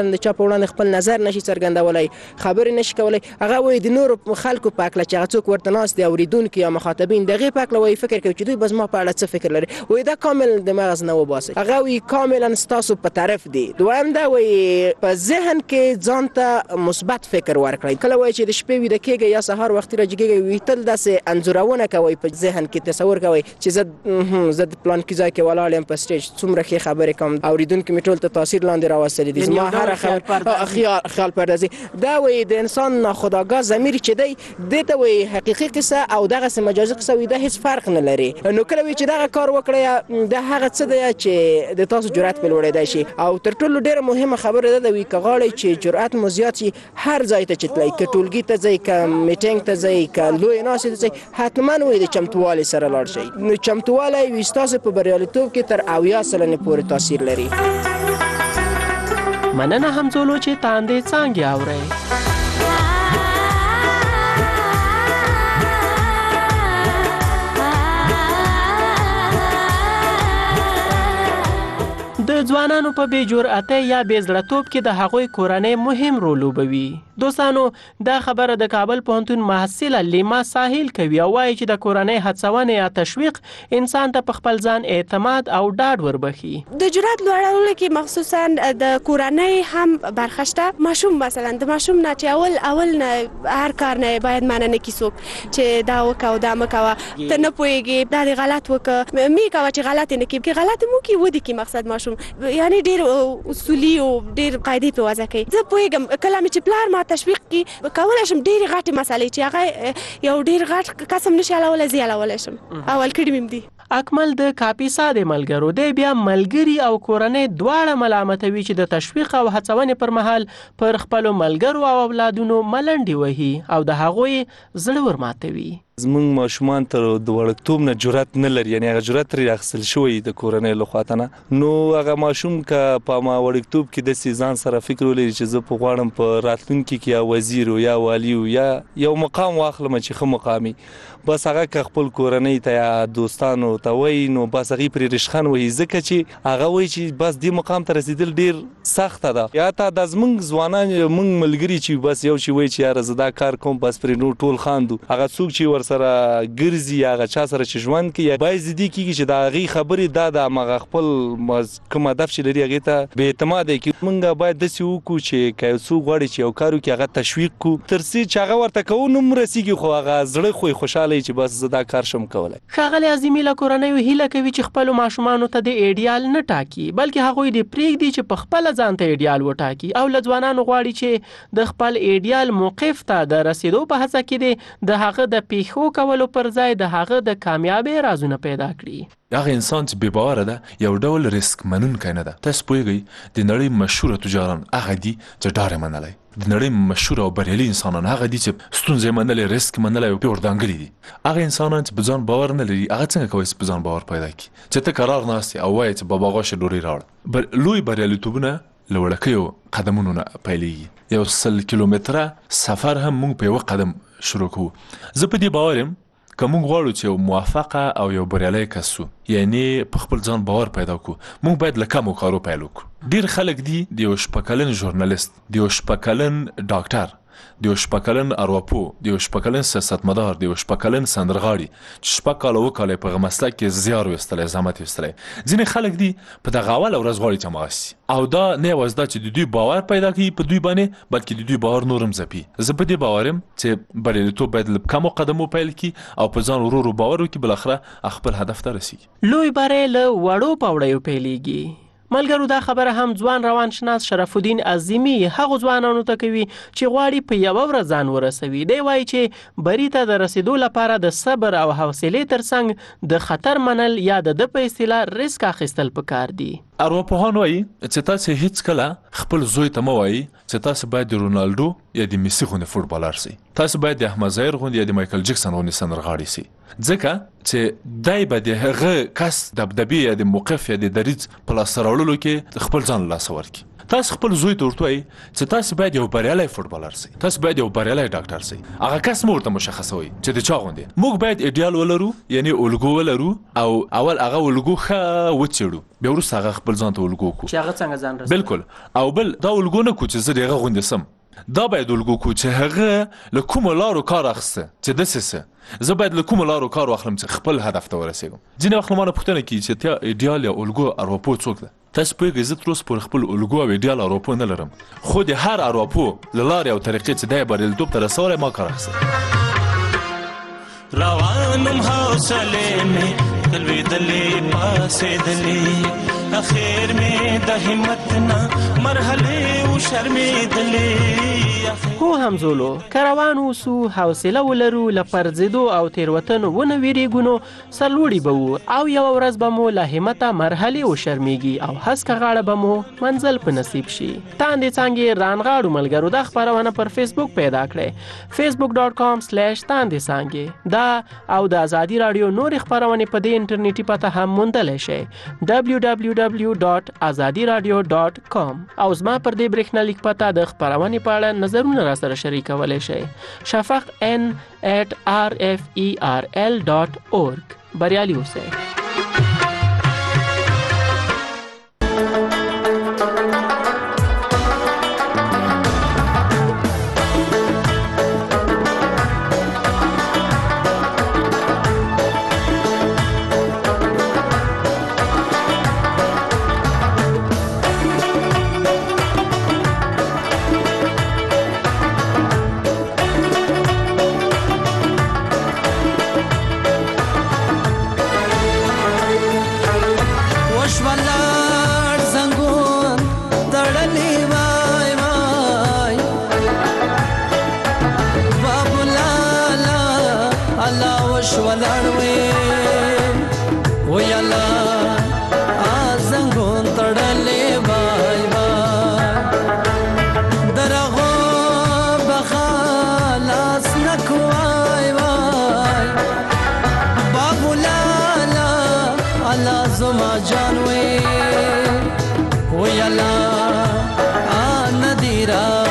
[SPEAKER 14] وړاندې خپل نظر نشي څرګندولای خبرې نشي کولای هغه وایي د نورو خلکو په اړه چې هغه څوک ورته ناست دي اوریدونکي یا مخاطبین دغه په اړه وایي فکر کوي چې دوی بس ما په اړه څه فکر لري وایي دا کامل د مغز نه وباسي هغه وایي کاملا ستاسو په طرف دی دویم دا وایي په ذهن کې ځان ته مثبت فکر ورکړئ کله وایي چې د شپې ویده کېږئ یا سهار وختي راجګېږئ وایي تل داسې انځورونه کوئ په ذهن کې تصور کوئ چې زه زه د پلان کې ځای کې ولاړ یم په سټیج څومره ښې خبرې کوم اوریدونکي مې ټول ته تاثیر لاندې راوستلی دي زما هره خبره خیال پردازي دا وایي د انسان ناخودآګاه ضمیر چې دی دې ته وایي حقیقي قصه او دغسې مجازي قصه وایي دا هېڅ فرق نه لري نو کله وایي چې دغه کار وکړئ دا هغه څه دی چې د تاسو جرأت پرې لوړېدی شي او تر ټولو ډېره مهمه خبره دا ده وایي که غواړئ چې جرأت مو زیات شي هر ځای ته چې تلئ که ټولګي ته ځئ که میټینګ ته ځئ که لویې ناستې ته ځئ حتما وایي د چمتووالي سره لاړ شئ نو چمتووالی وایي ستاسو په بریالیتوب کې تر اویا سلنې پورې تاثیر لري
[SPEAKER 5] مننه همزولو چې تاندې څانګې اورئ د ځوانانو په بې جرأتۍ یا بې زړهتوب کې د هغوی کورنۍ مهم رول لوبوي دوستانو دا خبره د کابل پوهنتون محصله لیما ساحل کوي او وایي چې د کورنۍ هڅونې یا تشویق انسان ته په خپل ځان اعتماد او ډاډ وربخي
[SPEAKER 9] د جرأت لوړولو کې مخصوصا د کورنۍ هم برخه شته ماشوم مثلا د ماشوم نه چې اول اول نه هر کار نه باید مننه کی څوک چې دا وکاو دا مکوه ته نه پوهېږې دا دې غلط وکړه مې کوه چې غلط نه کړي کې غلط مو کې ودی کې مقصد ماشوم یعنی ډېر اصولي او ډېر قاعدې په وضع کوي زه پوهېږم کله مې چې پلار ما تشویق کی کولی شم ډېرې غټې مسالې چې هغه یو ډېر غټ قسم نشي حلولی زه یې حلولی شم اول کړي مې دي
[SPEAKER 5] اکمل د کاپیسا د ملګرو دی بیا ملګري او کورنۍ دواړه ملامتوي چې د تشویق او هڅونې پر مهال پر خپلو ملګرو او اولادونو ملنډې وهي او د هغوی زړه ورماتوي
[SPEAKER 15] زمونږ ماشومان تر د وړکتوب نه جرأت نه لري یعنی هغه جرأت ترې اخیستل شوی د کورنۍ له خوا نه نو هغه ماشوم که په ما وړکتوب کې داسې ځان سره فکر ولري چې زه په غواړم په راتلونکي کې یا وزیر یا والی یا یو مقام واخلم چې ښه مقامي بس هغه که خپل کورنۍ ته یا دوستانو ته وایي نو بس هغې پرې رشخند وایي ځکه چې هغه وایي چې بس دې مقام ته رسېدل ډېر سخته ده یا ته دا زمونږ ځوانان موږ ملګري چې بس یو چې وایي چې یاره زه دا کار کوم بس پرې نور ټول خاندو هغه څوک چې ور سره ګرځي هغه چا سره چې ژوند کوي باید دې کېږي چې د هغې خبرې دا د همغه خپل کوم هدف چې لري هغې ته بې اعتماده کړي موږ باید داسې وکړو چې که یو څوک غواړي چې یو کار وکړي هغه تشویق کړو تر څو چې هغه ورته کوو نو هم رسېږي خو هغه زړه خو یې خوشحاله چې بس زه دا کار شم کولی
[SPEAKER 5] ښاغلي عظیمي له کورنیو هیله کوي چې خپلو ماشومانو ته د ایډیال نه ټاکي بلکې هغوی دې پرېږدي چې په خپله ځان ته ایډیال وټاکي او له ځوانانو غواړي چې د خپل ایډیال موقف ته د رسېدو په هڅه کې دې د هغه د پیښو کولو پر ځای د هغه د کامیابۍ رازونه پیدا کړي
[SPEAKER 13] هغه انسان چې بې باوره ده یو ډول ریسک منونکی نه ده تاسو پوهېږئ د نړۍ مشهوره تجاران هغه دي چې ډار یې منلی د نړۍ مشهوره او بریالي انسانان هغه دي چې ستونزې منلی ریسک منلی او پیور دانګلي دي هغه انسانان چې په ځان باور نه لري هغه څنګه کولی چې په ځان باور پیدا کړي چې ته قرار ناست یې او وایې چې بابا غوښې ډوډۍ راوړه لوی بریالیتوبونه له وړکیو قدمونو نه پیلېږي یو سل کیلومتره سفر هم موږ په یوه قدم شروع کوو زه په دې باور یم که موږ غواړو چې یو موفقه او یو بریالی کس شو یعنی په خپل ځان باور پیدا کړو موږ باید له کمو کارو پیل وکړو ډېر خلک دي د یو شپږ کلن ژورنالیست د یو شپږ کلن ډاکټر د یو شپږ کلن ارواپوه د یو شپږ کلن سیاستمدار د یو شپږ کلن سندرغاړي چې شپږ کاله اووه کاله یې په هغه مسلک کې زیار ویستلی زحمت ویستلی ځینې خلک دي په دغه اوله ورځ غواړي چې همغه سي او دا نه یوازې دا چې د دوی باور پیدا کوي په دوی باندې بلکې د دوی باور نور هم ځپي زه په دې باور یم چې بریالیتوب باید له کمو قدمو پیل کړي او په ځان ورو ورو باور وکړي بالاخره خپل هدف ته رسېږي
[SPEAKER 5] لوی بری له وړو پوړیو پیلېږي ملګرو دا خبره هم ځوان روانشناس شرف الدین عظیمي هغو ځوانانو ته کوي چې غواړي په یوه ورځ ځان ورسوي دی وایي چې بري ته د رسېدو لپاره د صبر او حوصلې ترڅنګ د خطر منل یا د ده په اصطلاح ریسک اخیستل پکار دي
[SPEAKER 13] ارواپوهان وایي چې تاسې هیڅکله خپل زوی ته مه وایي چې تاسې باید د رونالډو یا د میسي غوندې فوټبالر سئ تاسې باید د احمد ظاهر غوندې یا د مایکل جکسن غوندې سندرغاړي سئ ځکه چې دی به د هغه کس دبدبې یا د موقف یا د دریځ په لاسته راوړلو کې خپل ځان له لاسه ورکړي تاسو خپل زوی ته ورته وایي چې تاسو باید یو بریالی فوټبالر سئ، تاسو باید یو بریالی ډاکټر سئ. هغه کس مو ورته مشخصوي چې د چا غوندې. موږ باید ایډیال ولرو، یعنی الګو ولرو، او اول هغه الګو ښه وڅېړو، بیا وروسته هغه خپل ځان ته الګو کړو
[SPEAKER 5] چې هغه څنګه ځان رسوي.
[SPEAKER 13] بالکل. او بل دا الګو نه کړو چې زه د هغه غوندې سم، دا باید الګو کړو چې هغه له کومو لارو کار اخیسته چې داسې څه زه باید له کومو لارو کار واخلم چې خپل هدف ته ورسېږم. ځینې وخت ما نه پوښتنه کوي چې تا ایډیال یا الګو ارواپوه څوک ده؟ تاسو پوهېږئ زه تر اوسه پورې خپل الګو او ایډیال ارواپوه نه لرم، خو د هر ارواپوه له لارې او طریقې چې دی بریالیتوب ته رسولی ما کار اخیستی.
[SPEAKER 12] روانم حوصلې مې تلوېدلې پاسېدلې، اخر مې د همت نه مرحلې وشرمېدلې.
[SPEAKER 5] هو همزولو که روان اوسو، حوصله ولرو، له پرځېدو او تېروتنو ونه ویرېږو نو سرلوړي به وو، او یوه ورځ به مو له همته مرحلې وشرمېږي او هسکه غاړه به مو منزل په نصیب شي. تاندې څانګې رانغاړو ملګرو دا خپرونه پر فیسبوک پیدا کړئ، فیسبوک ډاټ کام سلیش تاندې څانګې. دا او د ازادي راډیو نورې خپرونې په دې انټرنیټي پته هم موندلی شئ، ډبلیو ډبلیو ډبلیو ډاټ ازادي راډیو ډاټ کام. او زما پر دې برېښنالیک پته د خپرونې په اړه نظرونه را سره شریکولی شئ، شفق ان ایٹ آر ایف ای آر ایل ډاټ اورګ. بریالي اوسئ.
[SPEAKER 12] جانوي ويلا آ نديرا